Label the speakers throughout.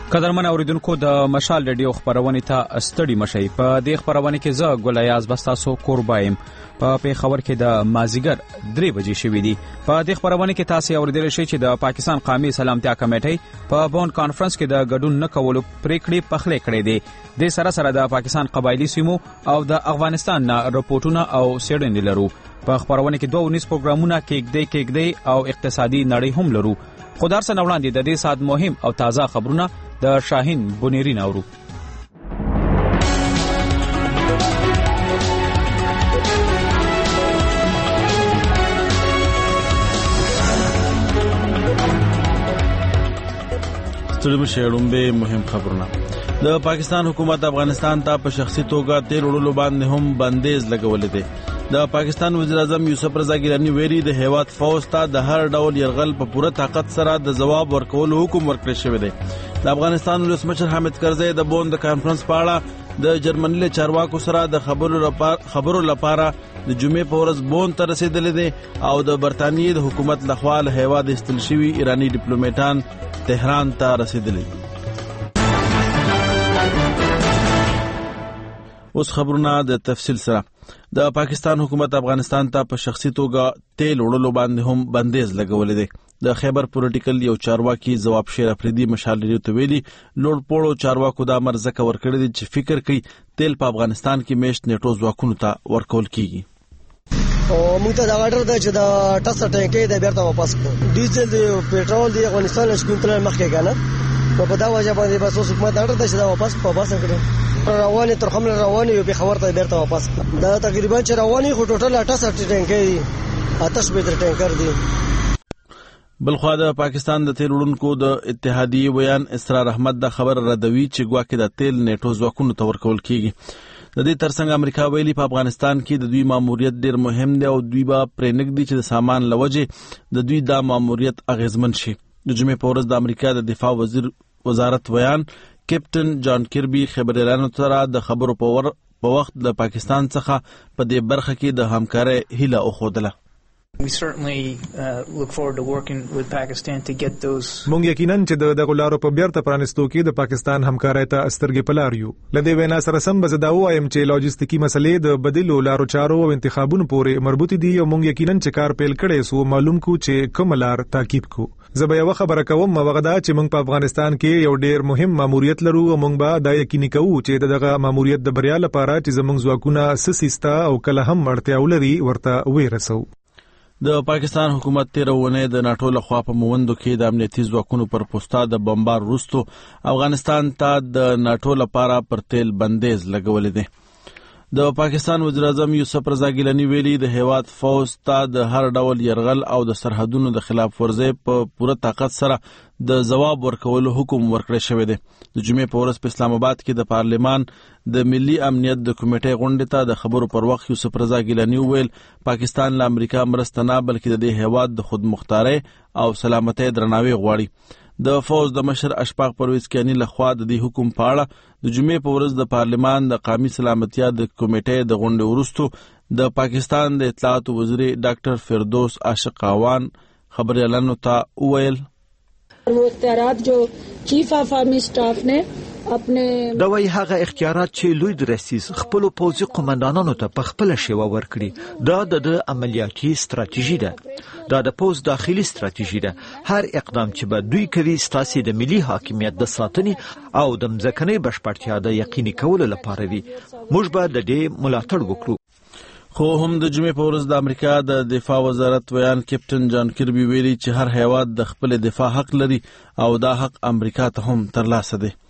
Speaker 1: قدرمن اوریدونکو د مشال ریډیو خبرونه ته ستړي مشي. په دې خبرونه کې زه ګلیاز بستاسو قربایم. په پیښور کې د مازیګر 3 بجې شوې دي. په دې خبرونه کې تاسو اوریدل شئ چې د پاکستان قومي سلامتیا کمیټې په بون کانفرنس کې د ګډون نه کولو پریکړې پخلې کړې دي. د سره د پاکستان قبایلی سیمو او د افغانستان نه رپورټونه او سیډنې لرو. په خبرونه کې 2 پروګرامونه کېږدي او اقتصادي نړۍ هم لرو. خدار سره وړاندې د دې سات مهم او تازه خبرونه د شاهین بونیری نورو.
Speaker 2: ستړي شهرومبه مهم خبرونه. د پاکستان حکومت افغانستان ته په شخصي توګه تیل وړلو باندې هم بندیز لګولې ده. د پاکستان وزیر اعظم یوسف رضا ګیلانی ویلي د هیواد فوج ته د هر ډول يرغل په پوره طاقت سره د جواب ورکولو حکم ورکړی شوی دی. د افغانستان ولسمشر حامد کرزی د بون د کانفرنس په اړه د جرمني له چارواکو سره د خبرو لپاره د جمعې په ورځ بون ته رسیدلی دی او د برتانیې د حکومت لخوا له هیواد ایستل شوي ایرانی ډیپلوماټان تهران ته رسیدلی. اوس خبرونه د تفصیل سره. د پاکستان حکومت افغانستان ته په شخصي توګه تیل وړلو باندې هم بندیز لګولې دی. د خیبر پولیټیکل یو چارواکي جواب شیر افریدي مشال ریډیو ته ویلي لوړ پوړو چارواکو د امر ځکه ورکړی دی چې فکر کوي تیل په افغانستان کې میشت نیټو ځواکونو ته ورکول کیږي.
Speaker 3: او موږ ته دا اورډر دی چې دا ټاسه ټانکې د بیرته واپس کړو. ډیزل دی پېټرول دی افغانستان له شکونتل مخکې کنه په دا وجه باندې بس اوس حکومت اورډر دی چې دا واپس کړي. رواني تر خمل رواني یو به خبر ته بیرته واپس دا تقریبا چې رواني خو ټوټل 68 ټانکې آتش به تر ټانکر دي.
Speaker 2: بلخوا د پاکستان د تیل وړونکو د اتحادیې ویان اسرار احمد د خبر ردوي چې ګواکې د تیل نیټو ځواکونو ته ورکول کیږي. د دې ترڅنګ امریکا ویلي په افغانستان کې د دوی ماموریت ډیر مهم دی او دوی به پرېنګدي چې د سامان لوجه د دوی د ماموریت اغیزمن شي. د جمعې په ورځ د امریکا د دفاع وزارت ویان کیپټن جان کربي خبريالانو سره د خبرو په وخت د پاکستان څخه په دې برخه کې د همکارۍ هیله اوښودله.
Speaker 4: We certainly look forward to working with Pakistan to get those.
Speaker 5: مونږ یقینا چې د غلارو په بیرته پرانستو کې د پاکستان همکارۍ ته استرګې پلار یو. لدې وینا سره سم بزدا وایم چې لوجستیکي مسلې د بدیلو لارو چارو او انتخابونو پورې مربوط دي او مونږ یقینا چې کار پیل کړي سو معلوم کو چې کوم لار تعقیب کو. زه به یو خبره کوم وغدا چې مونږ په افغانستان کې یو ډیر مهم ماموریت لرو او مونږ به دا یقیني کوو چې دغه ماموریت د بریا لپاره چې زمونږ ځواکونه سسیستا او کله هم اړتیا ولري ورته ویرسو.
Speaker 2: د پاکستان حکومت تیرونه د ناټو لخوا په موندو کې د امنیتي ځواکونو پر پوسټا د بمبار وروسته افغانستان ته د ناټو لپاره پر تیل بندیز لګولې دي. د پاکستان وزیر اعظم یوسف رضا ګیلانی ویلي د هیواد فوج ته د هر ډول يرغل او د سرحدونو د خلاف ورزي په پوره طاقت سره د جواب ورکولو حکم ورکړی شوی دی. د جمعې په ورځ په اسلام آباد کې د پارلمان د ملي امنیت د کمیټې غونډې ته د خبرو پر وخت یوسف رضا ګیلانی ویل پاکستان له امریکا مرسته نه بلکې د دې هیواد د خودمختارۍ او سلامتۍ درناوی غواړي. د فوج د مشر اشفاق پرویز کیانی لخوا د دې حکم په اړه د جمعې په ورځ د پارلمان د قومي سلامتیا د کمیټې د غونډې وروسته د پاکستان د اطلاعات وزیر ډاکټر فردوس عاشق اعوان خبريالانو ته ویل
Speaker 6: वो اختیارات जो چیف اف آرمی سټاف نے اپنے
Speaker 7: دا وی هغه اختیارات چې لوی رئیس خپل پوځي قومندانانو ته په خپل شیوه ورکړي دا د عملیاتي ستراتیژي ده. دا د پوز داخلي ستراتیژي ده. هر اقدام چې به دوی کوي ستاسو د ملي حاکمیت د ساتنې او د مځکنۍ بشپړتیا د یقیني کولو لپاره وي. موږ به د دې ملاتړ وکړو.
Speaker 2: خو هم د جمعې په ورځ د امریکا د دفاع وزارت ویان کیپټن جان کربي ویلي چې هر هیواد د خپل دفاع حق لري او دا حق امریکا ته هم ترلاسه دی.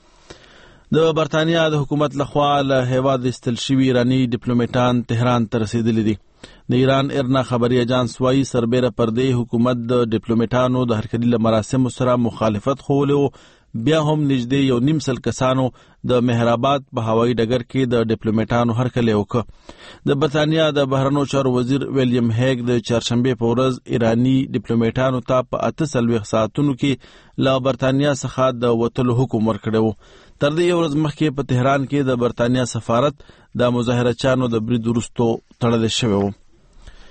Speaker 2: د برتانیا د حکومت لخوا له هیواد ایستل شوي ایرانی ډیپلوماټان تهران ته رسیدلي دي. د ایران ارنا خبري اجانس وايي سربېره پردې حکومت د ډیپلوماټانو د هرکلي مراسمو سره مخالفت خولو بیا هم نږدې 1.5 کسانو د مهرآباد په هوایي ډګر کې د ډیپلوماټانو هرکلی وکړ. د برتانیا د بهرنیو چارو وزیر ویلیام هیګ د چهارشنبه په ورځ ایرانی ډیپلوماټانو ته په 48 ساعتونو کې له برتانیا څخه د وټلو حکم ورکړو. تر دې ورځ مخکې په تهران کې د برتانیا سفارت د مظاهره چانو د برید وروسته تړل شوی و.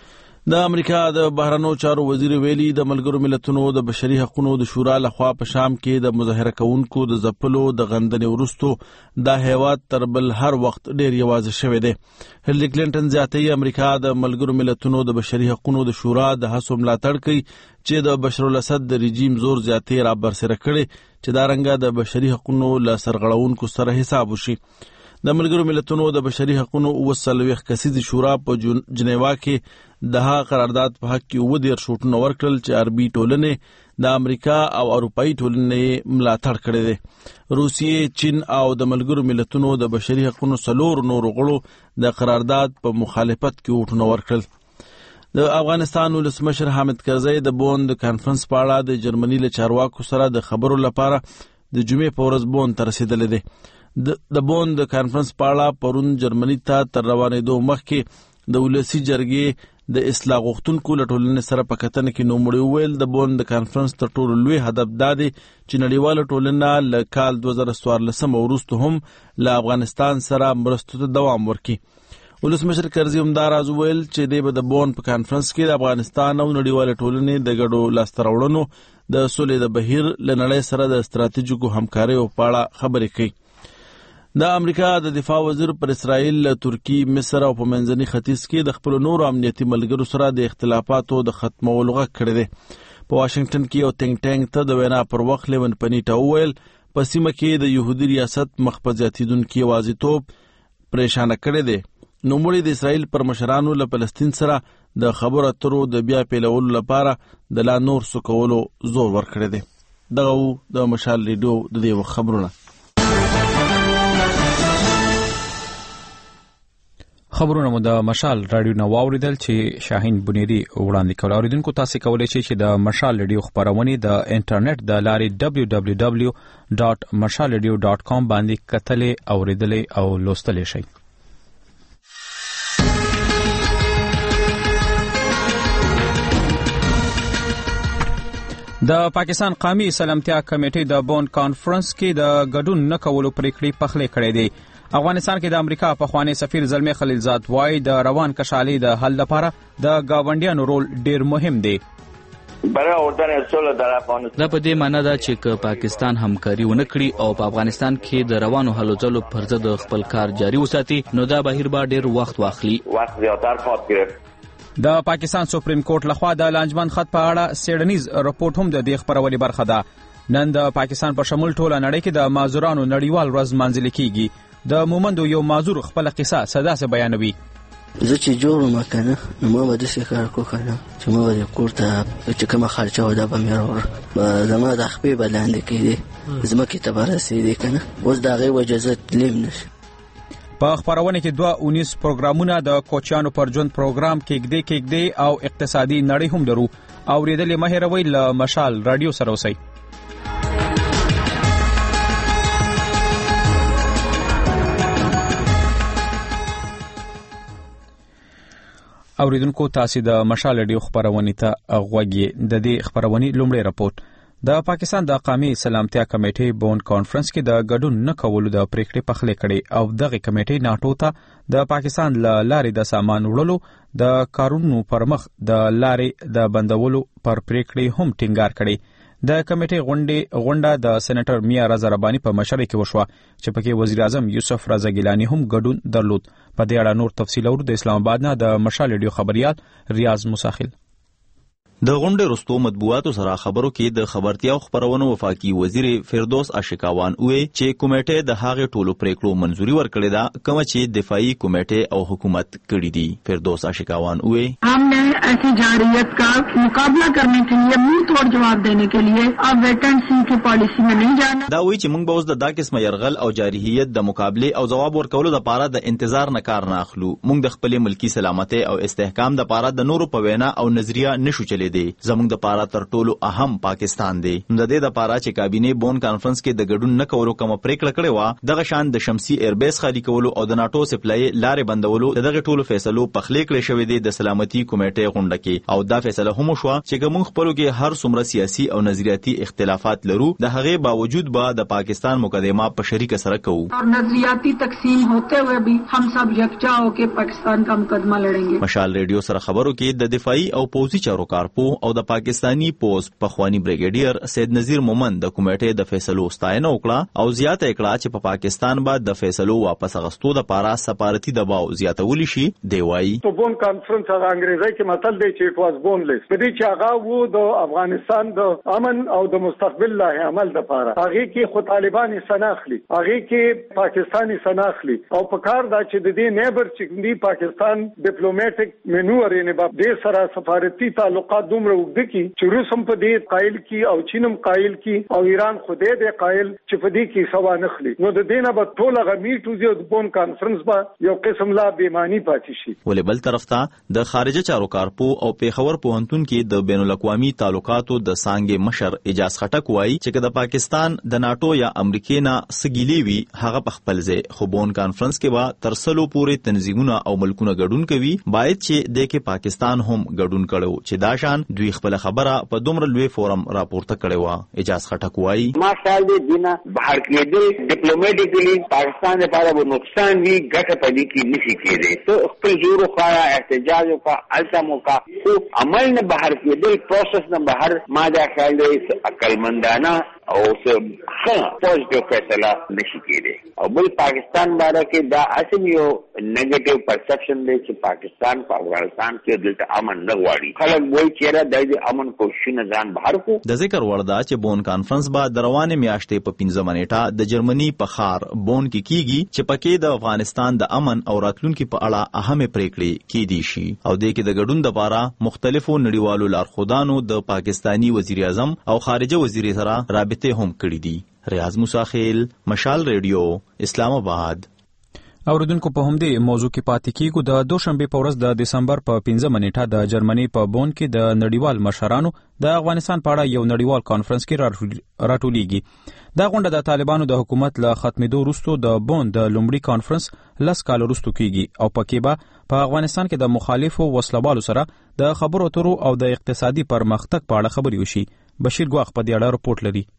Speaker 2: د امریکا د بهرنیو چارو وزیر ویلي د ملګرو ملتونو د بشري حقوقو د شورا لخوا په شام کې د مظاهره کوونکو د ځپلو د غندنې وروسته د هیواد تر بل هر وخت ډیر یوازې شوی دی. هیلری کلینټن زیاتوي امریکا د ملګرو ملتونو د بشري حقوقو د شورا د هڅو ملاتړ کوي چې د بشر الاسد د رژیم زور زیاتې را برسره کړي چې دا رنګه د بشري حقوقو له سرغړونکو سره حساب وشي. د ملګرو ملتونو د بشري حقوقو 29 کسیزه شورا په جنیوا کې د ها قرارداد په حق کې 10 شوټونه ورکړل چې عربي ټولنې د امریکا او اروپאי ټولنې ملاتړ کړي دي. روسیې، چین او د ملګرو ملتونو د بشري حقوقو څلور نور غړو د قرارداد په مخالفت کې وټونه ورکړل. د افغانستان ولسمشر حامد کرزی د بوند کانفرنس په اړه د جرمني له چارواکو سره د خبرو لپاره د جمعې په ورځ بوند ته رسیدلی دی. د بوند کانفرنس په اړه پرون جرمني ته تر روانېدو مخکې د ولسي جرګې د اصلاح غوښتونکو له ټولنې سره په کتنه کې نوموړي وویل د بوند کانفرنس تر ټولو لوی هدف دا دی چې نړیواله ټولنه له کال 2014 وروسته هم له افغانستان سره مرستو ته دوام ورکړي. ولسمشر کرزي همدا راز وویل چې دی به د بوند په کانفرنس کې د افغانستان او نړیواله ټولنې د ګډو لاسته راوړنو د سولې د بهیر له نړۍ سره د ستراتیژیکو همکاریو په اړه خبرې کوي. د امریکا د دفاع وزیر پر اسرائیل، ترکی، مصر او په منځني ختیځ کې د خپل نورو امنیتي ملګرو سره د اختلافاتو د ختمولو غږ کړی دی. په واشنگټن کې یو تینک ټانک ته د وینا پر وخت لیون پنیټا وویل په سیمه کې د یهودي ریاست مخ په زیاتېدونکي یوازیتوب پریشانه کړی دی. نوموړي د اسرائیل پر مشرانو له فلسطین سره د خبرو اترو د بیا پیلولو لپاره د لا نور سکولو زور ورکړی دی. دغه د مشال ریډیو د دې خبرونه.
Speaker 1: خبرونه مو د مشال رادیو نو واوریدل چې شاهین بنيري وړاندې کول. اوریدونکو تاسو کولای شئ چې د مشال رادیو خبرونه د انټرنیټ د لارې www.mashalradio.com باندې کتلې اوریدلې او لوستلې شئ. د پاکستان قومي سلامتیا کمیټې د بوند کانفرنس کې د ګډون نه کولو پریکړې پخلې کړې دي. افغانستان کې د امریکا پخوانی سفیر زلمی خلیلزاد وایي د روان کشالۍ د حل لپاره د گاونډیانو رول ډیر مهم دی.
Speaker 8: برای آوردن صلح در افغانستان
Speaker 9: دا په دې معنی ده چې پاکستان همکاري ونه کړي او په افغانستان کې د روانو هلو ځلو پر ضد خپل کار جاري وساتي نو دا بهیر به ډیر وخت واخلي.
Speaker 8: وخت زیاتر خواهد گرفت.
Speaker 1: د پاکستان سپریم کورټ لخوا د لانجمن خط په اړه سیډنیز رپورټ هم د دې خبرولې برخه ده. نن د پاکستان په شمول ټوله نړۍ کې د معذورانو نړیوال ورځ منځل کیږي. د مومندو یو معذور خپل قصه صدا بیانوي.
Speaker 10: زه چې جوړم کنه نو ما به د څه کار کوم چې ما به کوړه چې کومه خرچه ودا به مې راوړ زما د خپې بلاندې کېږي زما کې تبرسي دي کنه اوس دا غي وجازت لیم نشي.
Speaker 1: په خبرونه کې 219 پروګرامونه د کوچانو پر ژوند پروګرام کې او اقتصادي نړۍ هم درو اوریدلې مهروي له مشال رادیو سره اوسئ. اوریدونکو تاسو د مشال رادیو خبرونه ته غوږی. د دې خبرونه لومړی راپورټ د پاکستان د قومي سلامتیا کمیټې بوند کانفرنس کې د ګډون نه کولو د پریکړې پخلې کړي او دغه کمیټې ناټو ته د پاکستان لارې د سامان وړلو د کارونو پر مخ د لارې د بندولو پر پریکړې هم ټینګار کړي. د کمیټې غونډه د سېنیټر میا رضا رباني په مشرۍ کې وشوه چې پکې وزیر اعظم یوسف رضا ګیلانی هم ګډون درلود. په دې اړه نور تفصیل اورو د اسلام آباد نه د مشال رادیو خبريال ریاض مساخل.
Speaker 11: د غونډې وروسته مطبوعاتو سره خبرو کې د خبرتیا او خبرونو وفاقي وزیر فردوس عاشقاوان وی چې کمیټې د هغې ټولو پریکړو منځوري ورکړې ده کوم چې دفاعي کمیټې او حکومت کړي دي. فردوس عاشقاوان وی
Speaker 6: हमने ऐसी जारहियत का मुकाबला करने के लिए मुंह तोड़ जवाब देने के लिए अब वेट एंड सी की पॉलिसी में नहीं जाना.
Speaker 11: دا وی چې موږ به اوس د دا قسمه يرغل او جارحیت د مقابله او جواب ورکولو لپاره د انتظار نه کار نه اخلو. موږ د خپل ملکی سلامتۍ او استحکام لپاره د نورو په وینا او نظریه نشو چلی ویلي دي زموږ د پاره تر ټولو اهم پاکستان دی. د دې د پاره چې کابینه بون کانفرنس کې د ګډون نه کولو کوم پریکړه کړې و دغه شان د شمسي ایربیس خالي کولو او د ناتو سپلای لارې بندولو دغه ټولو فیصلو په خلی کړې شوې دي د سلامتي کمیټې غونډه کې او دا فیصله هم شو چې موږ خپلو کې هر څومره سیاسي او نظریاتي اختلافات لرو د هغه باوجود به د پاکستان مقدمه په شریک سره کوو.
Speaker 6: और नजरियाती तकसीम होते हुए भी हम सब यकजा होकर पाकिस्तान का मुकदमा लड़ेंगे.
Speaker 11: مشال ریډیو سره خبرو کې د دفاعي او پوځي چارو کارپو او د پاکستانی پوز پخوانی بریګیډیر سید نذیر مومن د کمیټې د فیصلو ستاینه وکړه او زیاته کړه چې په پاکستان به د فیصلو واپس غستو د پاره سفارتي دباو زیاتول شي. دی وايي
Speaker 12: په بون کانفرنس هغه انګریزي کې متل دی چې it was boneless په دې چې هغه وو د افغانستان د امن او د مستقبل له عمل د پاره هغه کې خو طالبان سناخلي هغه کې پاکستاني سناخلي او په کار دا چې د دې نیبر چې دی پاکستان ډیپلوماټیک منور یې نه د سره سفارتي تعلقات دومره وګد کی چې روس هم په دې قائل کی او چین هم قائل کی او ایران خو دې قائل چې په دې کې سوا نخلي نو د دینه به ټول غمیټو د بون کانفرنس با یو قسم لا بیمانی پاتې شي.
Speaker 11: ولې بل طرف ته د خارجه چارو کارپو او پیښور پوهنتون کې د بین الاقوامي تعلقاتو د سانګې مشر اجاز خټک وایي چې د پاکستان د ناتو یا امریکای نه سګیلی وی هغه په خپل ځای خو بون کانفرنس کې به تر سلو پورې تنظیمونه او ملکونه ګډون کوي باید چې د کې پاکستان هم ګډون کړو چې دا شان دوی خپل خبره په دومره لوی فورم راپورته کړي و. اجاز خټک وایي
Speaker 13: ما خیال دی دینه بهر کېدل ډیپلوماټیکلی پاکستان لپاره به نقصان وي ګټه پدې کې نشي کېدای ته خپل جوړ خو احتجاج او التمو کا عمل نه بهر کېدل پروسس نه بهر ما دا خیال دی عقلمندانه او څه پوزټیو فیصله نشي کېدای او بل پاکستان باندې کې دا اسم یو نیگیټیو پرسپشن دی چې پاکستان په افغانستان کې دلته امن نه غواړي خلک وایي چې د امن کوششونه ځان بهر کو.
Speaker 11: د ذکر وردا چې بون کانفرنس به د روانې میاشتې په 15 نیټه د جرمني په ښار بون کې کیږي چې پکې د افغانستان د امن او راتلونکو په اړه اهمه پریکړې کیدي شي او د کې د ګډون لپاره مختلفو نړیوالو لارښودانو د پاکستانی وزیر اعظم او خارجه وزیر سره رابطه هم کړې دي. ریاض موسی خیل مشال ریډیو اسلام آباد.
Speaker 1: اوریدونکو په همدې موضوع کې پاتې کیږو. د دوشنبه په ورځ د دسمبر په 15 نیټه د جرمني په بون کې د نړیوال مشرانو د افغانستان په اړه یو نړیوال کانفرنس کې راټولیږي. دا غونډه د طالبانو د حکومت له ختمېدو وروسته د بون د لومړي کانفرنس 10 کال وروسته کیږي او پکې به په افغانستان کې د مخالفو وسلوالو سره د خبرو اترو او د اقتصادي پرمختګ په اړه خبرې وشي. بشیر ګواخ په دې اړه رپورټ لري.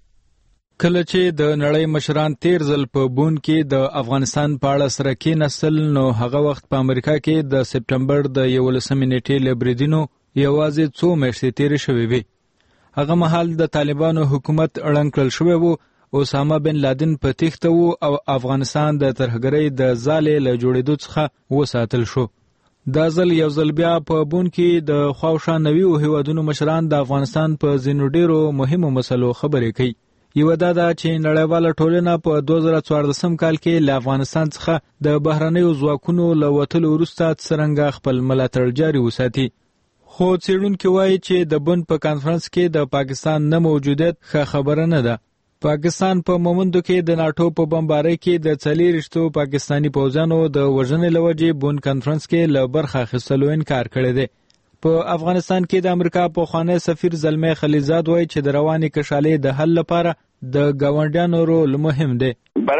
Speaker 14: کله چې د نړۍ مشران تیر ځل په بون کې د افغانستان په اړه سره کېناستل نو هغه وخت په امریکا کې د سپټمبر د 11 نیټې له بریدونو یوازې 2 میاشتې تیرې شوې وې. هغه مهال د طالبانو حکومت اړنګ کړل شوی و اسامه بن لادن په تېښته و او افغانستان د ترهګرۍ د ځالې له جوړېدو څخه وساتل شو. دا ځل یو ځل بیا په بون کې د خواوشا 90 هیوادونو مشران د افغانستان په ځینو ډیرو مهمو مسلو خبرې کوي. یو دا چې نړیواله ټولنه په 2014 کال کې له افغانستان څخه د بهرنیو ځواکونو له وتلو وروسته څرنګه خپل ملاتړ جاري وساتي. خو څېړونکي وایي چې د بون په کانفرنس کې د پاکستان نه موجودیت ښه خبره نه ده. پاکستان په مومندو کې د ناټو په بمبارۍ کې د 40 پاکستانی پوځیانو د وژنې له وجې بون کانفرنس کې له برخه اخیستلو انکار کړی دی. په افغانستان کې د امریکا پخوانی سفیر زلمی خلیزاد وایي چې د روانې کشالې د حل لپاره د ګاونډیانو رول مهم دی.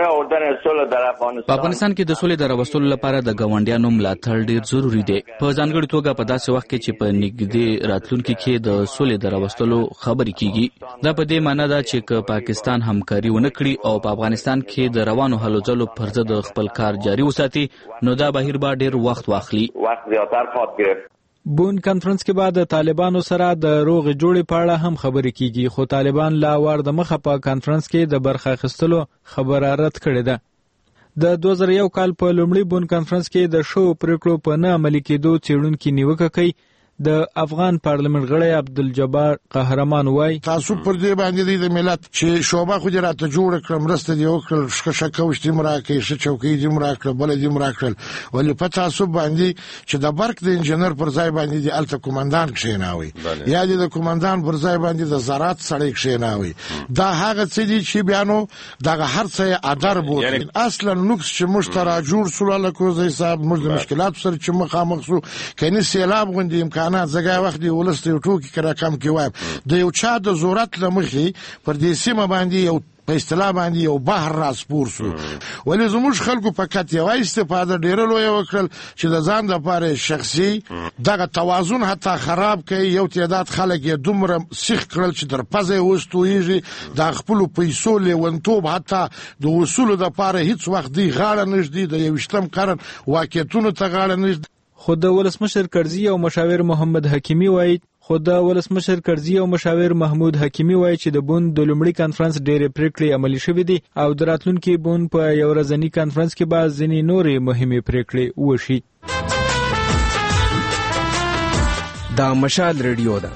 Speaker 9: په افغانستان کې د سولې د راوستلو لپاره د ګاونډیانو ملاتړ ډیر ضروری دی. په ځانګړي توګه په داسې وخت کې چې په نږدې راتلونکي کې د سولې د راوستلو خبرې کیږي. دا په دې معنی ده چې پاکستان همکاري ونه کړي او په افغانستان کې د روانو هلو ځلو پر ضد خپل کار جاري وساتي نو دا بهیر به ډیر وخت واخلي.
Speaker 14: بون کانفرنس کې بعد طالبانو سره د روغ جوړې په اړه هم خبرې کیږي خو طالبان لا وار د مخه په کانفرنس کې د برخه اخیستلو خبره رد کړې ده. د 2001 کال په لومړي بون کانفرنس کې د شو پریکړو په نه عملي کېدو څېړونکي نیوکه کوي. د افغان پارلمان غړی عبدالجبار قهرمان وای
Speaker 15: تاسو پر دې باندې د ملت چې شوبه خو راته جوړ کړم رسته دی وکړ شکوش دې مراکې ش چوکۍ دې مراکړ بل دې مراکړ ولې په تاسو باندې چې د برق د انجنیر پر ځای باندې د الته کمانډان کښیناوي یا د کمانډان پر ځای باندې د زراعت سړی کښیناوي دا هغه څه دي چې بیانو دغه هر څه ادر بوت اصلا نقص چې مشترا جوړ سول له کوزي صاحب موږ د مشکلات سره چې مخامخ سو کینې سیلاب غوندې امکان امکانات زګای وخت دی ولست یو ټوکی کړه کم کې وایم د یو چا د ضرورت لمخې پر دې سیمه باندې یو په اصطلاح باندې یو بحر راسپور سو ولې زموږ خلکو فقط یو استفاده ډیره لوی وکړل چې د ځان لپاره شخصي دغه توازن حتی خراب کړي یو تعداد خلک یې دومره سیخ کړل چې در پزې وستويږي د خپل پیسو لیونتوب حتی د وصول لپاره هیڅ وخت دی غاړه نشدي د 20م قرن واقعیتونو ته غاړه نشدي.
Speaker 14: خود ولسمشر کرزی او مشاور محمد حکیمی وایي ولسمشر کرزی او مشاور محمود حکیمی وایي چې د بون د لومړي کانفرنس ډېرې پریکړې عملي شوې دي او د راتلونکي بون په یو ورځني کانفرنس کې به ځینې نورې مهمې پریکړې وشي.
Speaker 1: دا مشال ریډیو ده.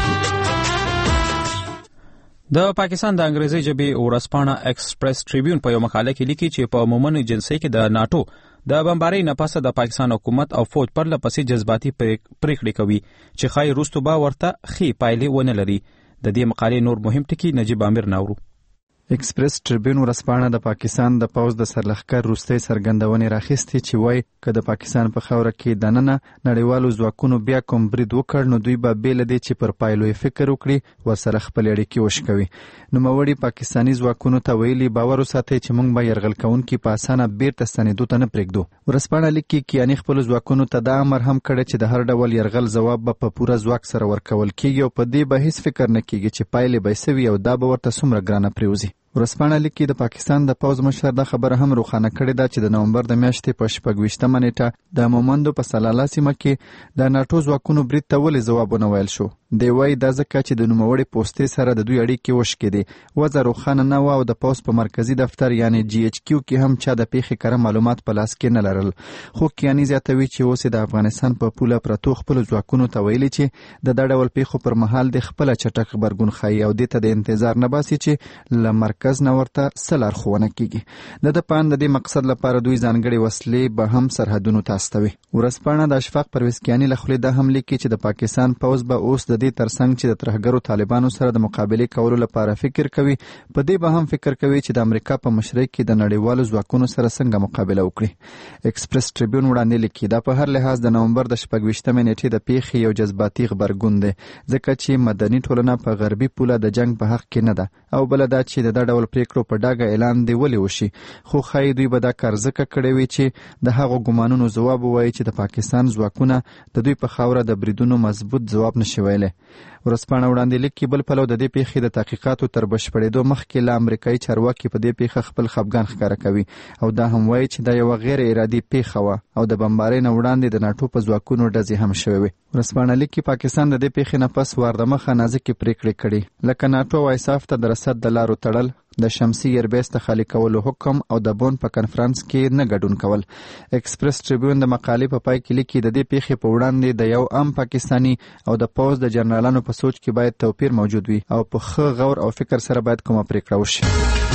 Speaker 1: د پاکستان د انګریزي ژبې ورځپاڼه ایکسپریس ټریبیون په یو مقاله کې لیکي چې په عمومي ایجنسۍ کې د ناتو د بمبارۍ نه پس د پاکستان حکومت او فوج پر لپسې جذباتي پریکړې کوي چې خای روستو با ورته خې پایلې ونه لري. د دې مقالې نور مهم ټکي نجیب امیر ناورو.
Speaker 16: ایکسپریس ټریبیون ورځپاڼه د پاکستان د پوځ د سرلښکر وروستۍ څرګندونې راخیستې چې وایي که د پاکستان په خاوره کې دننه نړیوالو ځواکونو بیا کوم برید وکړ نو دوی به بې له دې چې پر پایلو یې فکر وکړي ورسره خپلې اړیکې وشکوي. نوموړي پاکستاني ځواکونو ته ویلي باور وساتئ چې موږ به یرغل کوونکي په اسانه بیرته ستنېدو ته نه پرېږدو. ورځپاڼه لیکي کیاني خپلو ځواکونو ته دا امر هم کړی چې د هر ډول یرغل ځواب به په پوره ځواک سره ورکول کېږي او په دې به هیڅ فکر نه کېږي چې پایلې به څه وي او دا به ورته څومره ګرانه پرېوځي. ورځپاڼه لیکي د پاکستان د پوځ مشر دا خبره هم روښانه کړې ده چې د نومبر د میاشتې په 26مه نیټه د مومندو په سلاله سیمه کې د ناتو ځواکونو برید ته ولې ځواب ونه ویل شو. دی وایي دا ځکه چې د نوموړي پوستې سره د دوی اړیکې وشکېدې وضع روښانه نه وه او د پوځ په مرکزي دفتر یعنی GHQ کې هم چا د پیښې کره معلومات په لاس کې نه لرل. خو کیاني زیاتوي چې اوس د افغانستان په پوله پرتو خپلو ځواکونو ته ویلي چې د دا ډول پیښو پر مهال د خپله چټک غبرګون ښایي او دې ته د انتظار نه باسي چې له مرکز نه ورته څه لارښوونه کېږي. د پان د دې مقصد لپاره دوی ځانګړې وسلې به هم سرحدونو ته استوي. ورځپاڼه د اشفاق پرویز کیاني له خولې دا هم لیکي چې د پاکستان پوځ به اوس د دې ترڅنګ چې د ترهګرو طالبانو سره د مقابلې کولو لپاره فکر کوي په دې به هم فکر کوي چې د امریکا په مشرۍ کې د نړیوالو ځواکونو سره څنګه مقابله وکړي. ایکسپریس ټریبیون وړاندې لیکي دا په هر لحاظ د نومبر د 26مه نیټې د پیښې یو جذباتي غبرګون دی ځکه چې مدني ټولنه په غربي پوله د جنگ په حق کې نه ده او بل دا چې د ډول پریکړو په ډاګه اعلان دی ولې وشي. خو خای دوی به دا کار ځکه کړی وي چې د هغو ګمانونو ځواب ووایي چې د پاکستان ځواکونه د دوی په خاوره د بریدونو مضبوط ځواب نشي ویلی. ورځپاڼه وړاندې لیکي بل پلو د دې پیښې د تحقیقاتو تر بشپړېدو مخکې له امریکایي چارواکي په دې پیښه خپل خفګان ښکاره کوي او دا هم وایي چې دا یوه غیر ارادي پیښه وه او د بمبارۍ نه وړاندې د ناټو په ځواکونو ډزې هم شوې وې. ورځپاڼه لیکي پاکستان د دې پیښې نه پس وار د مخه نازکې پریکړې کړي لکه ناټو او ایساف ته د رسد د لارو تړل د شمسي ایربیس ته خالي کولو حکم او د بون په کنفرانس کې نه ګډون کول. ایکسپریس ټریبیون د مقالې په پای کې لیکي د دې پیښې په وړاندې د یو عام پاکستاني او د پوځ د جنرالانو په سوچ کې باید توپیر موجود وي او په ښه غور او فکر سره باید کومه پریکړه وشي.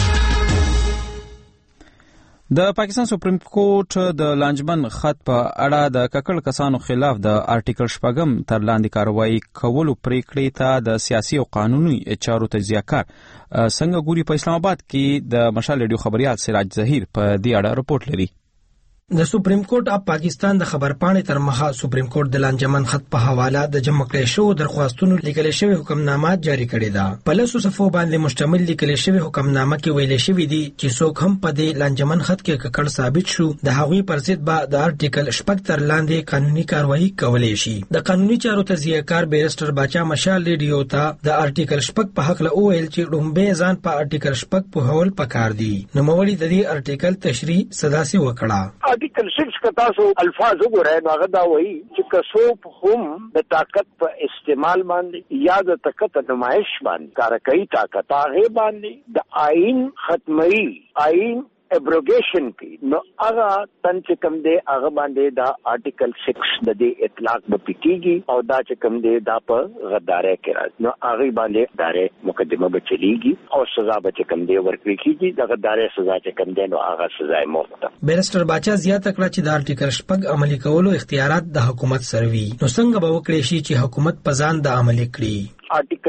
Speaker 1: د پاکستان سپریم کورټ د لانجمن خط په اړه د ککړ کسانو خلاف د آرټیکل 6 تر لاندې کاروایی کولو پریکړې ته د سیاسي او قانوني چارو تجزیه‌کار څنګه ګوري. په اسلام آباد کې د مشال ریډیو خبريال سراج ظهیر په دې اړه رپورټ لري.
Speaker 17: د سپریم کورټ اپ پاکستان د خبرپاڼې تر مخه سپریم کورټ د لانجمن خط په حواله د جمع کړې شو درخواستونو لیکل شوی حکمنامه جاری کړې ده. په لاسو صفو باندې مشتمل لیکل شوی حکمنامه کې ویل شوی دی چې څوک هم په دې لانجمن خط کې ککړ ثابت شو د هغوی پر ضد به د آرټیکل 6 تر لاندې قانوني کاروایی کولای شي. د قانوني چارو تجزیه‌کار بیرسټر باچا مشال ریډیو ته د آرټیکل 6 په حق له ویل چې ډومبه ځان په آرټیکل 6 په هول پکار دي. نو مولوی د دې آرټیکل تشریح صداسي وکړه.
Speaker 18: آرټیکل 6 کا تاسو الفاظ وګورئ نو هغه دا وایي چې کسوب هم د طاقت په استعمال باندې یا د طاقت نمایش باندې کارکای طاقت هغه باندې د آئین ختمي آئین ابروگیشن کی نو هغه تن چې کوم دی هغه باندې دا آرټیکل 6 د دې اطلاق به پکېږي او دا چې کوم دی دا په غدارۍ کې راځي نو هغه باندې دارې مقدمه به چلیږي او سزا به چې کوم دی ورکړي کېږي د غدارۍ سزا چې کوم دی نو هغه سزا موت ده.
Speaker 17: بیرسټر باچا زیاته کړه چې د آرټیکل 6 عملي کولو اختیارات د حکومت سره وي نو څنګه به وکړي شي چې حکومت په ځان د عملي کړي.
Speaker 18: آرټیکل 6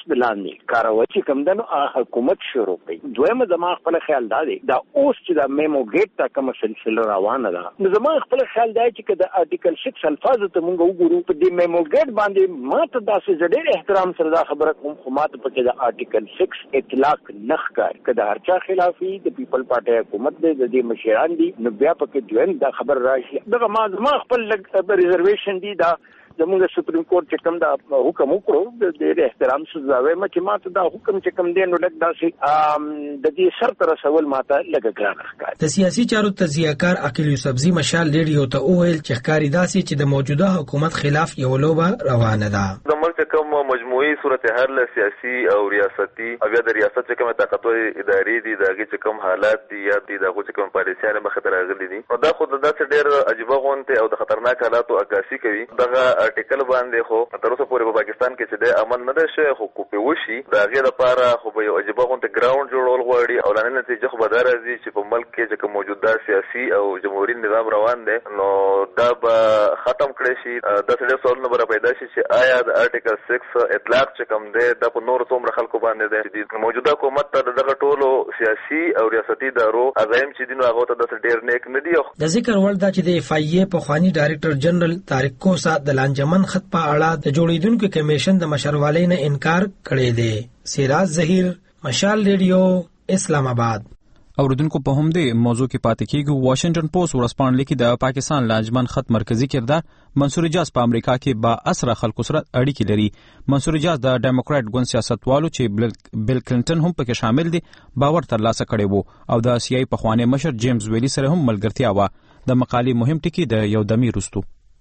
Speaker 18: د لاندې کاروي چې کوم دنو حکومت شروع کړي. دویمه زما خپل خیال دی دا اوس چې د میمو ګیټ تا کوم سلسله روانه ده نو زما خپل خیال دی چې د آرټیکل 6 الفاظ ته مونږ وګورو په دې میمو ګیټ باندې ماته داسې ډېر احترام سره دا خبره کوم خو ماته پکې د آرټیکل 6 اطلاق نه ښکاري که د هر چا خلافي د پیپل پارټي حکومت دی د دې مشران دي نو بیا پکې دویم دا خبر راشي. دغه ما خپل ریزرویشن دي دا زموږ سپریم کورټ چې کوم دا حکم وکړو د احترام سزا وایم چې ماته دا حکم چې کوم دی نو لږ داسې د دې سر تر سوال ماته لږ ګران ښکاري.
Speaker 17: د سیاسي چارو تجزیه‌کار عقیل یوسفزي مشال ریډیو ته وویل چې ښکاري داسې چې د موجوده حکومت خلاف یو لوبه روانه ده.
Speaker 19: د ملک کوم مجموعي صورتحال سیاسي او ریاستي او یا د ریاست چې کوم طاقتور ادارې دي دغه چې کوم حالات دي یا دغه چې کوم پالیسیانه مخ ته راغلي دي نو دا خو د داسې ډېر عجیبه غونته او د خطرناک حالاتو عکاسي کوي. دغه آرټیکل باندې خو تر اوسه پورې په پاکستان کې چې د عمل نه ده شوی خو کوپی وشي د هغې لپاره خو به یو عجیبه غونته ګراوند جوړول غواړي او لانې نتیجه خو به دا راځي چې په ملک کې چې کوم موجوده سیاسي او جمهوري نظام روان دی نو دا به ختم کړی شي. داسې ډېر سوالونه به راپیدا شي چې آیا د آرټیکل 6 اطلاق چې کوم دی دا په نورو څومره خلکو باندې دی چې موجوده حکومت ته د دغه ټولو سیاسي او ریاستي ادارو عزایم چې دي نو هغو ته داسې ډېر نیک نه دي.
Speaker 17: د ذکر وړ دا چې د اف ای ای پخواني ډایرکټر جنرال طارق کوسا د لانجمن خط په اړه د جوړیدونکو کمیشن د مشروالۍ نه انکار کړی دی. سراج ظهیر، مشال ریډیو، اسلام آباد.
Speaker 1: اوریدونکو په هم دې موضوع کې پاتې کیږي. واشنگټن پوسټ ورسپانلی کې د پاکستان لانجمن خط مرکزی کردار منصور اجاز په امریکا کې با اثر خلکو سره اړیکې لري. منصور اجاز د ډیموکرات ګوند سیاستوالو چې بل کلینټن هم پکې شامل دي باور ترلاسه کړی وو او د سیاسي پخوانی مشر جیمز ویلی سره هم ملګرتیا و. د مقالې مهم ټکی د یو دمي رستو.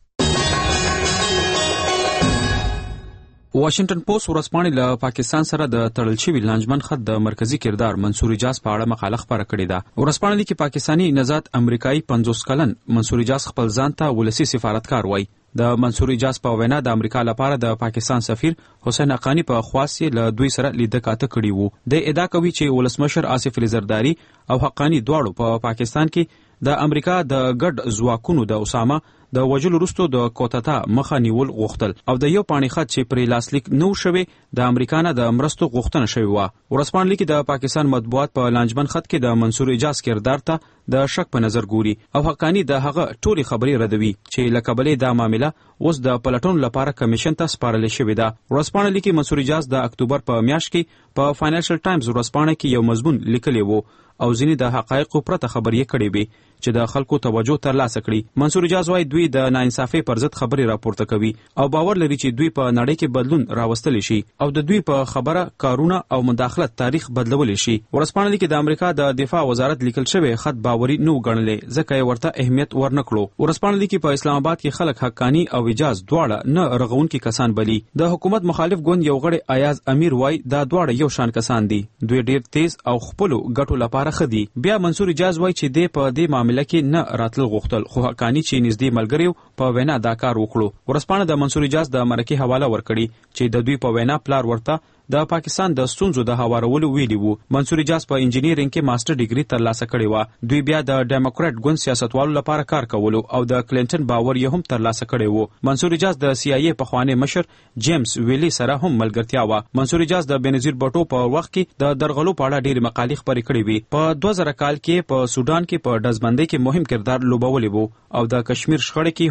Speaker 1: واشنگټن پوسټ ورسپانلی له پاکستان سره د تړل شوي لانجمن خط د مرکزی کردار منصور اجاز په اړه مقاله خپاره کړې ده. ورسپانلی کې پاکستانی نژاد امریکایي 50 کلن منصور اجاز خپل ځان ته ولسی سفارتکار وایي. د منصور اجاز په وینا د امریکا لپاره د پاکستان سفیر حسین حقانی په خواست له دوی سره لیده کاته کړي وو. د ادعا کوي چې ولسمشر آصف علي زرداری او حقانی دواړو په پاکستان کې د امریکا د ګډ ځواکونو د اسامه د وجلو وروسته د کوتتا مخه نیول غوښتل او د یو پاڼې خط چې پرې لاسلیک نو شوی د امریکا نه د مرستو غوښتنه شوی و. ورسپانلی کې د پاکستان مطبوعات په لانجمن خط کې د منصور اجاز کردار ته د شک په نظر ګوري او حقانی د هغه ټولي خبرې ردوي چې لکبلې دا معاملې اوس د پلټون لپاره کمیشن ته سپارل شوې ده. ورسپانلی کې منصور اجاز د اکتوبر په میاشت کې په فاینانشل ټایمز ورسپانه کې یو مضمون لیکلی وو او ځینې د حقایقو پرته خبرې کړې وي چې د خلکو توجه ترلاسه کړي. منصور اجاز وايي دوی د ناانصافۍ پر ضد خبرې راپورته کوي او باور لري چې دوی په نړۍ کې بدلون راوستلی شي او د دوی په خبره کارونه او مداخلت تاریخ بدلولی شي. ورسپانلی کې د امریکا د دفاع وزارت لیکل شوی خط باوري نه ګڼلې ځکه یې ورته اهمیت ورنکړو. ورسپانلی کې په اسلام آباد کې خلک حقانی او اجاز دواړه نه رغونکي کسان بلی. د حکومت مخالف ګوند یو غړی ایاز امیر وايي دا دواړه یو شان کسان دي دوی ډیر تیز او خپل ګټو لپاره خدي. بیا منصور اجاز وايي چې د په دې معاملې کې نه راتل غوښتل خو حقانی چې نږدې ملګری په وینا دا کار وکړو. ورسپانه د منصور اجاز د مرکه حواله ورکړي چې د دوی په وینا پلار ورته د پاکستان د ستونزو د هوارولو ویلي وو. منصور اجاز په انجینیرینګ کې ماستر ډیګري ترلاسه کړې و. دوی بیا د ډیموکرات ګوند سیاستوالو لپاره کار کولو او د کلینټن باور یې هم ترلاسه کړی وو. منصور اجاز د سی آی ای پخوانی مشر جیمز ویلی سره هم ملګرتیا و. منصور اجاز د بنظیر بټو په وخت کې د درغلو په اړه ډېرې مقالې خپرې کړې وې. په 2000 کال کې په سودان کې په ډزبندۍ کې مهم کردار لوبولی وو او د کشمیر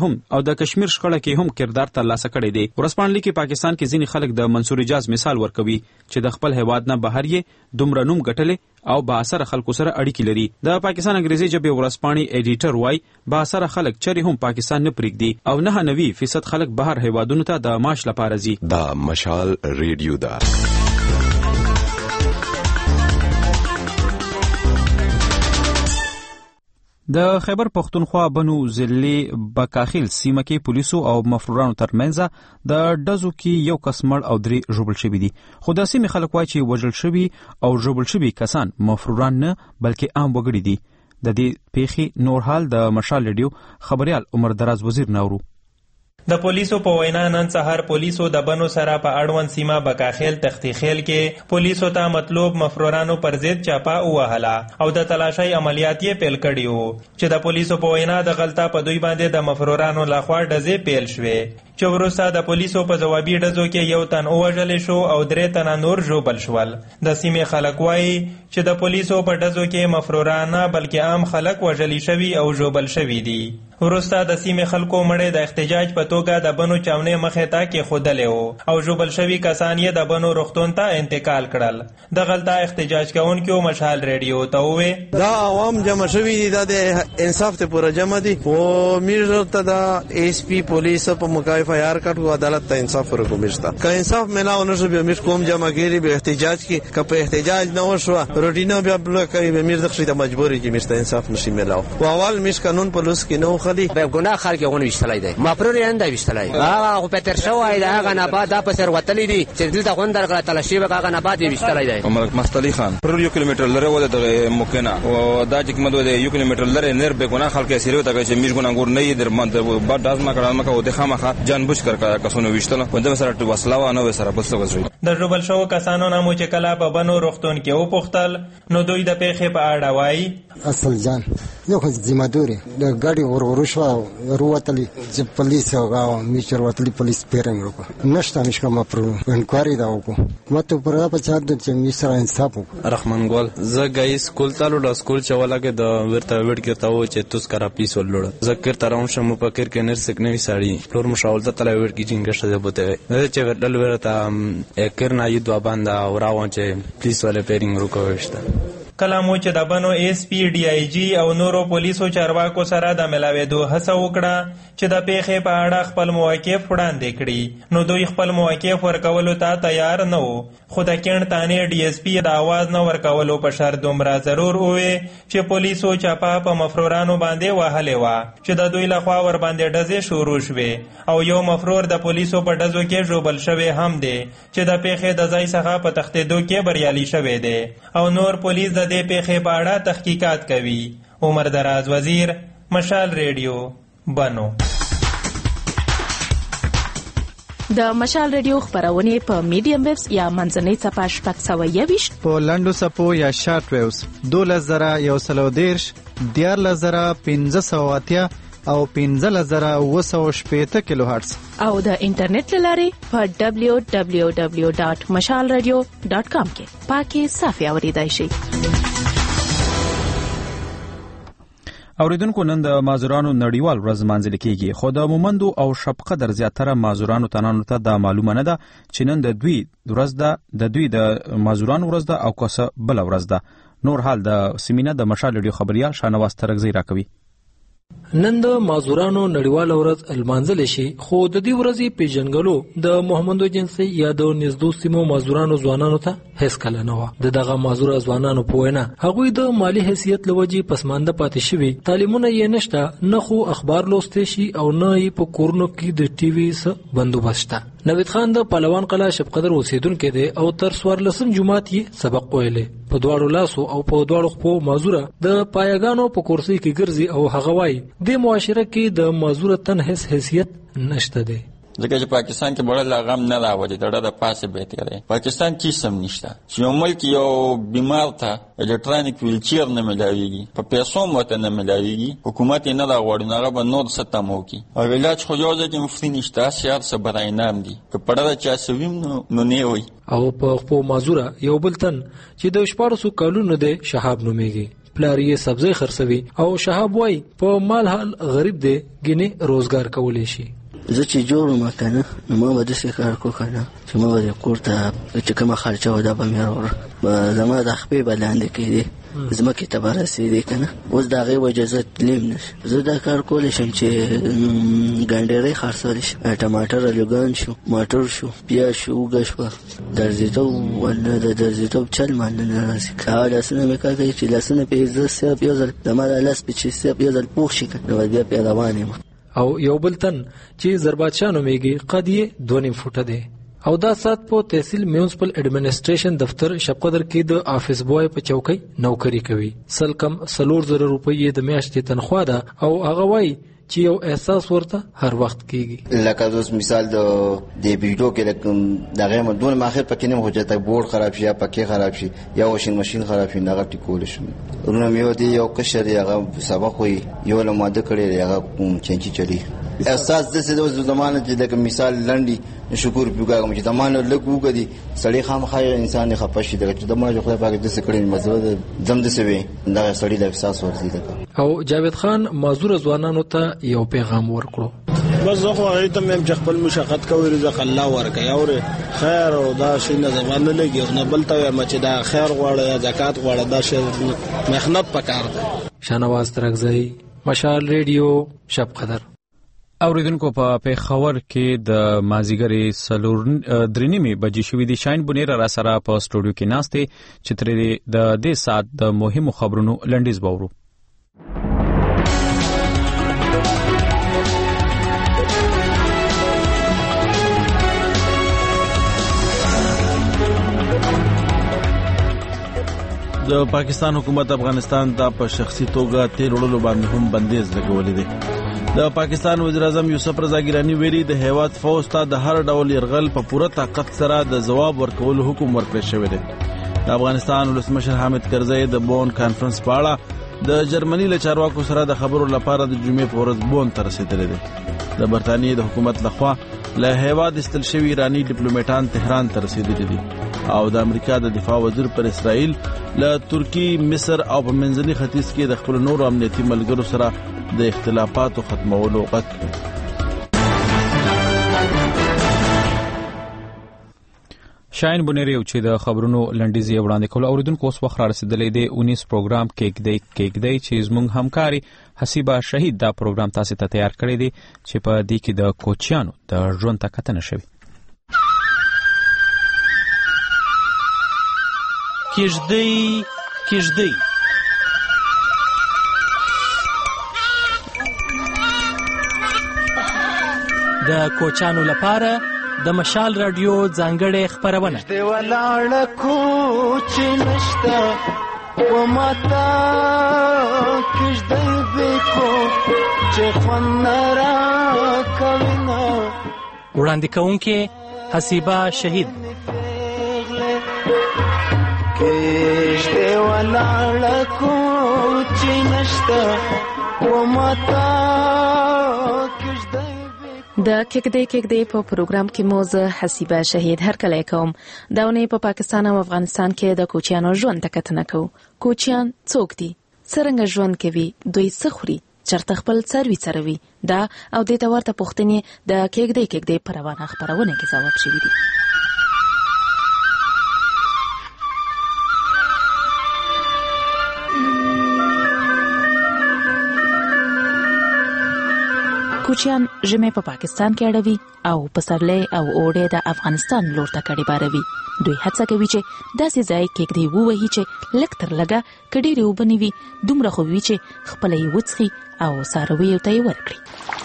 Speaker 1: شخړه کې هم کردار ترلاسه کړی دی. ورسپانلی کې پاکستان کې ځینې خلک د منصور اجاز مثال ورکوي چې د خپل هیواد نه بهر یې دومره نوم ګټلې او با اثر خلکو سره اړیکې لري. د پاکستان انګریزي ژبې ورسپاني ایډیټر وای با اثر خلک چری هم پاکستان نه پریږدي او 99% خلک بهر هیوادونو ته د معاش لپاره ځي.
Speaker 20: دا مشال ریډیو دا
Speaker 1: د خیبر پختونخوا بنو ضلع بکاخیل سیمه کې پولیسو او مفرورانو ترمنځ د ډزو کې یو کس مړ او 3 ژوبل شوي دي. خو د سیمې خلک وایي چې وژل شوي او ژوبل شوي کسان مفروران نه بلکې عام وګړي دي. د دې پیښې نور حال د مشال ریډیو خبريال عمر دراز وزیر نورو.
Speaker 21: د پولیسو په وینا نن سهار پولیسو د بنو سره په اړوند سیمه بکاخیل تختیخیل کې پولیسو ته مطلوب مفرورانو پر ضد چاپه ووهله او د تلاشۍ عملیات یې پیل کړي وو چې د پولیسو په وینا د غلطه په دوی باندې د مفرورانو لخوا ډزې پیل شوې چې وروسته د پولیسو په ځوابي ډزو کې یو تن ووژل شو او 3 تنه نور ژوبل شول. د سیمې خلک وایي چې د پولیسو په ډزو کې مفرورانه بلکې عام خلک وژل شوي او ژوبل شوي دي. وروسته د سیمې خلکو مړې د احتجاج په توګه د بنو چاونې مخې ته کېښودلې وو او ژوبل شوي کسان یې د بنو روغتون ته انتقال کړل. د غلطه احتجاج کوونکو مشال ریډیو ته وویل
Speaker 22: دا عوام جمع شوي دي، دا د انصاف ته پوره جمع دي او میر ته د ایس پی پولیس په مکایف یار کټو عدالت ته انصاف ورکو میشته که انصاف ملاو نشو به میر کوم جمع کیږي به احتجاج کی که په احتجاج نه وشو روټینه بیا بل کوي به میر دغه د مجبوري کې میشته انصاف نشي ملاو او اول میش قانون پولیس کې نو خلی
Speaker 23: به ګناه خلک غونې وشتلای دی مفرور یې انده وشتلای هغه په تر شو وای دا هغه نه بعد د پسر وتلې دي چې دلته غوندر غلا تلشي به هغه نه بعد یې وشتلای دی.
Speaker 24: عمر مستلی خان پر یو کیلومتر لره وله د مکنا او دا چې کومه د یو کیلومتر لره نر به ګناه خلک سیرو ته چې میش ګناه ګور نه در مند بعد داسما کړه مکه او د خامخه جان بوش کړه کسونه وشتل ونده سره وسلاو نه سره بس وځي.
Speaker 21: د ژوبل شو کسانو نامو چې کله په بنو روغتون کې وپوښتل نو دوی د پیښې په اړه وایي
Speaker 25: اصل جان یو خو ذمہ داری د ګاډي ورشو وروتلی چې پولیس او میچر وتلی پولیس پیرنګ وکړه نشته مشکل ما پر انکوایری دا وکړه مته پر په چا د چې میسر انصاف وکړه.
Speaker 26: رحمان ګل زه گئی سکول تلو د سکول چولا کې د ورته وړ کې تاو چې تاسو کرا پیس ولړ ذکر ترون شم په کېر کې نر سکنوي ساړي فلور مشاولته تل وړ کې جنګ شته بوته چې وردل ورته اکر نه یو دوه باندې او راوون چې پولیس ولې پیرنګ وکړه.
Speaker 21: کله مو چې د بنو ایس پی ډي آی جی او نورو پولیسو چارواکو سره د ملاوېدو هڅه وکړه چې د پیښې په اړه خپل موقف وړاندې کړي نو دوی خپل موقف ورکولو ته تیار نه وو خو د کیڼ تانې ډي اس پی د आवाज نه ورکولو په شرط دومره ضرور وې چې پولیسو چاپه په مفرورانو باندې وهلې وه چې د دوی لخوا ور باندې ډزې شروع شوې او یو مفرور د پولیسو په ډزو کې ژوبل شوی هم دی چې د پیښې د ځای څخه په تښتېدو کې بریالي شوی دی او نور پولیس د دې پیښې په اړه تحقیقات کوي. عمر دراز وزیر، مشال ریډیو، بنو.
Speaker 27: د مشال ریډیو خبرونه په میډیم ویوز یا منځنۍ څپه شپږ سوه یویشت
Speaker 16: په لنډو څپو یا شارټ ویوز 12130 14580 او 15780 کیلو هرتز
Speaker 27: او د انټرنیټ لارې په www.mashalradio.com کې پاکي صافي اوریدای شي.
Speaker 1: اوریدونکو نن د مازورانو نړیوال ورځ مانځل کیږي خو د مومندو او شپقدر زیاتره مازورانو تنانو ته دا معلومه نه ده چې نن د دوی د مازورانو ورځ ده او کوسه بل ورځ ده. نور حال د سیمینه د مشال ریډیو خبريال شانواز ترغزی راکوي.
Speaker 28: نن د مازورانو نړیواله ورځ المانځل شي خو د دې ورځې پیژنګلو د محمدو جنسي یا د نږدې سیمو مازورانو ځوانانو ته هیڅ کله نه و. دغه مازور ځوانانو په وینا هغوی د مالی حیثیت لوجې پسمانده پاتې شوي تعلیمونه یې نشته نه خو اخبار لوستي شي او نه یې په کورونو کې د ټي وي څخه بندوبست شته. نوید خان د پهلوان قلعه شپقدر اوسیدونکو دی او تر 14 جمعات یې سبق ویلې په دواړو لاسو او په دواړو خپو مازوره د پایګانو په کورسۍ کې ګرځي او هغه وایي د معاشره کې د مازوره تن هیڅ حیثیت نشته دی.
Speaker 29: ځکه چې پاکستان کې بڑا لغم نه راوړي دړه د پاسه بهتر دی. پاکستان کې سم نشته چې یو ملک یو بیمار ته الکترونیک ویلچیر نه ملاويږي په پیسو مته نه ملاويږي حکومت نه دا غوړي نه به نور ستمو کی او علاج خو یو ځکه مفتی نشته سیار صبر اینام دي که پړه چا سویم نو نه وي.
Speaker 28: او په خپل مازوره یو بلتن چې د 1400 کالونو د شهاب نومېږي پلاری سبزی خرڅوي او شهاب وای په مال حال غریب دی ګینه روزګار کولې شي.
Speaker 10: زه چې جوړ ما کنه نو ما به د کار کو کنه چې ما به کوړه چې کومه خرچه ودا به مې اور زما د خپې بلاندې کېږي زما کې تبرسي دي کنه اوس دا غي وجزه لیم نش زه دا کار کول شم چې ګانډېرې خرڅول شي ټماټر لګان شو ماټر شو پیاز شو غشوا درځيته ونه د درځيته چل مان نه راځي کا لاسونه مې کوي چې لاسونه په عزت سره پیاز زما لاس په چې سره پیاز پوښ شي نو بیا پیروانه
Speaker 28: او یو بلتن چې زرباتشاه نومېږي قضیه 2.5 فوټه ده او دا سات په تحصیل میونسپل ایڈمنسټریشن دفتر شپقدر کې د افیس بوای په چوکۍ نوکری کوي. سلکم 4000 روپۍ د میاشتې تنخواه ده او هغه وای چې یو احساس ورته هر وخت کیږي.
Speaker 2: لکه اوس مثال د ویډیو کې دغه مدون ماخر پکې نه هوجه ته بورډ خراب شي یا پکې خراب شي یا واشینګ ماشین خراب شي نه غټي کول شي. ورنه یو دی یو کشر هغه سبق وي یو له ماده کړي هغه چنچي چلی احساس د څه د زمانه چې د مثال لنډي شکر پیوګم چې زمانه لګو غدي سړی خامخای انسان خپشي دغه چې د مړ خدای پاک د څه کړي مزه دم د څه وي دا سړی د احساس ورزي ده.
Speaker 28: او جاوید خان معذور ځوانانو ته یو پیغام ورکړو.
Speaker 3: بس زه خو هغه ته مې خپل مشقت کوي رزق الله ورکړي او خیر او دا شي نه زمانه لګي نه بل ته مچ دا خیر غواړي یا زکات غواړي دا شي مهنت پکار ده.
Speaker 28: شانواز ترغزی مشال ریډیو شب قدر.
Speaker 1: اوریدونکو په پیښور کې د مازیګر 3:30 بجې شوې دي. شاین بنیر را سره په سټوډیو کې ناشته چې ترې د دې سات د مهمو خبرونو لنډیز باورو.
Speaker 4: د پاکستان حکومت افغانستان ته په شخصي توګه تیل وړلو باندې هم بندیز لګولې دي. د پاکستان وزیر اعظم یوسف رضا ګیلانی ویلي د هیواد فوج ته د هر ډول يرغل په پوره طاقت سره د جواب ورکولو حکم ورکړی شوی دی. د افغانستان ولسمشر حامد کرزی د بون کانفرنس په اړه د جرمني له چارواکو سره د خبرو لپاره د جمعې په ورځ بون ته رسیدلی دی. د برتانیې د حکومت لخوا له هیواد استل شوي ایرانی ډیپلوماټان تهران ته رسیدلي دي او د امریکا د دفاع وزیر پر اسرائیل له ترکی، مصر او په منځني ختیځ کې د خپل نورو امنیتي ملګرو سره د اختلافاتو ختمولو غږ کړ.
Speaker 1: شاین بنری چې د خبرونو لنډیزي وړاندې کول اوریدونکو اوس وخت را رسیدلې دی 19 پروګرام کې دی چې زموږ همکاري حسیبه شهید دا پروګرام تاسو ته تیار کړی دی چې په دې کې د کوچیانو د ژوند ته کتنه شوی.
Speaker 5: کیږدی د کوچانو لپاره د مشال رادیو ځانګړې خبرونه.
Speaker 6: د ولاړ کوچ نشته و ماتا کیږدی بکو چې خون را کوي.
Speaker 5: وړاندې کوونکې حسیبه شهید.
Speaker 6: کیږدی ولاړ کوچ نشته و ماتا
Speaker 27: د کېکدې په پروګرام کې موزه حسیبه شهید هر کله کوم داونه په پاکستان او افغانستان کې د کوچیانو ژوند ته کتنه کوو. کوچیان څوک دي؟ څنګه ژوند کوي؟ دوی څه خوري؟ چرته خپل څاروي څروي؟ دا او د ته ورته پوښتنې د کېکدې په روانه خبرونه کې ځواب شوي دي. کوچیان ژمي په پاکستان کې اړوي او پسرلی او اوړی د افغانستان لور ته کډې باروي. دوی هڅه کوي چې داسې ځای کېږدي ووهي چې لږ تر لږه کډېرې اوبه نه وي، دومره خو وي چې خپله یې وڅښي او څارویو ته یې ورکړي.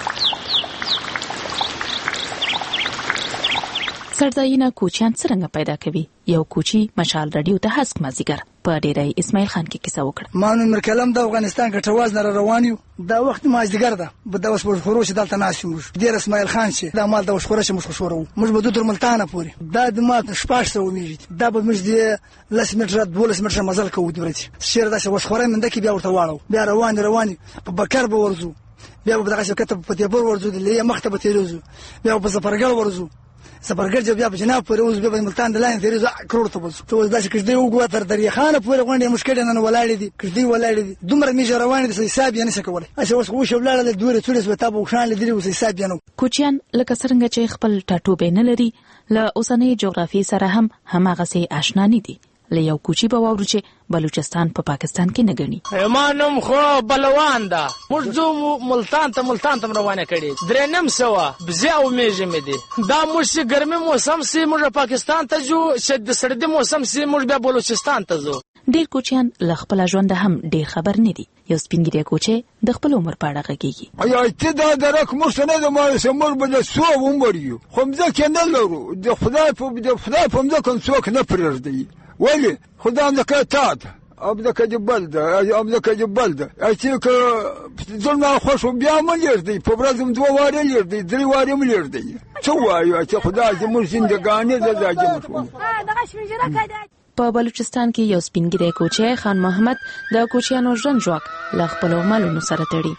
Speaker 27: سرځایونه کوچیان څنګه پیدا کوي؟ یو کوچی مشال رادیو ته هسک مازیګر په ډیرای اسماعیل خان کې کیسه وکړه.
Speaker 7: مانو مرکلم د افغانستان کټواز نه روان یو دا وخت مازیګر ده به د وسپور خروش دلته ناسیم ډیر اسماعیل خان چې دا مال د وسخورش مش خوشورو موږ به در ملتانه پوری دا د ما شپاش سو میږي دا به موږ د لاس متر 12 متر مزل کوو درته شیر دا وسخوره من دکی بیا ورته واړو بیا روان په بکر به ورزو بیا به دغه شکته په تیبور ورزو د لې مخته به تیروزو بیا په زفرګل ورزو سپرګر بیا په جناب پورې اوس بیا په ملتان د لاین تیریزو کروړ ته وځو ته دا چې کښدی وګو تر درې خانه پورې غونډه مشکل نه ولاړې دي کښدی ولاړې دي دومره میجه روان دي حساب یې نشه کولای اشه اوس خو شولاله د دوره څولې وتا په خان لیدلی اوس حساب یې نو.
Speaker 27: کوچیان لکه څنګه چې خپل ټاټوبې نه لري له اوسنۍ جغرافي سره هم هماغه سي آشنا نه دي. له یو کوچی به واورو چې بلوچستان په پاکستان کې نه غني.
Speaker 8: امانم خو بلوان ده موږ زو ملتان ته روانه کړي درنم سوا بزاو میجه مې دي دا موږ ګرمي موسم سي موږ پاکستان ته جو شد سردي موسم سي موږ بیا بلوچستان ته زو.
Speaker 27: ډیر کوچیان له خپل ژوند هم ډیر خبر نه دي. یو سپینګری کوچی د خپل عمر په اړه غږیږي.
Speaker 12: ایا ته دا درک مرسنه د ما سمور بل سو عمر یو خو مزه کې نه لرو د خدای په مزه کوم څوک نه پرېږدي ولی خدام زکات امزکه دې بل ده چې که ځل خوښ بیا م لېږ دی په ورځ م 2 واره لېږ دی 3 واره م لېږ دی څه وایو چې خدای زموږ زندګانې ده زموږ.
Speaker 27: په بلوچستان کې یو سپینګری کوچی خان محمد د کوچیانو ژوند ژواک له خپلو مالونو سره تړي.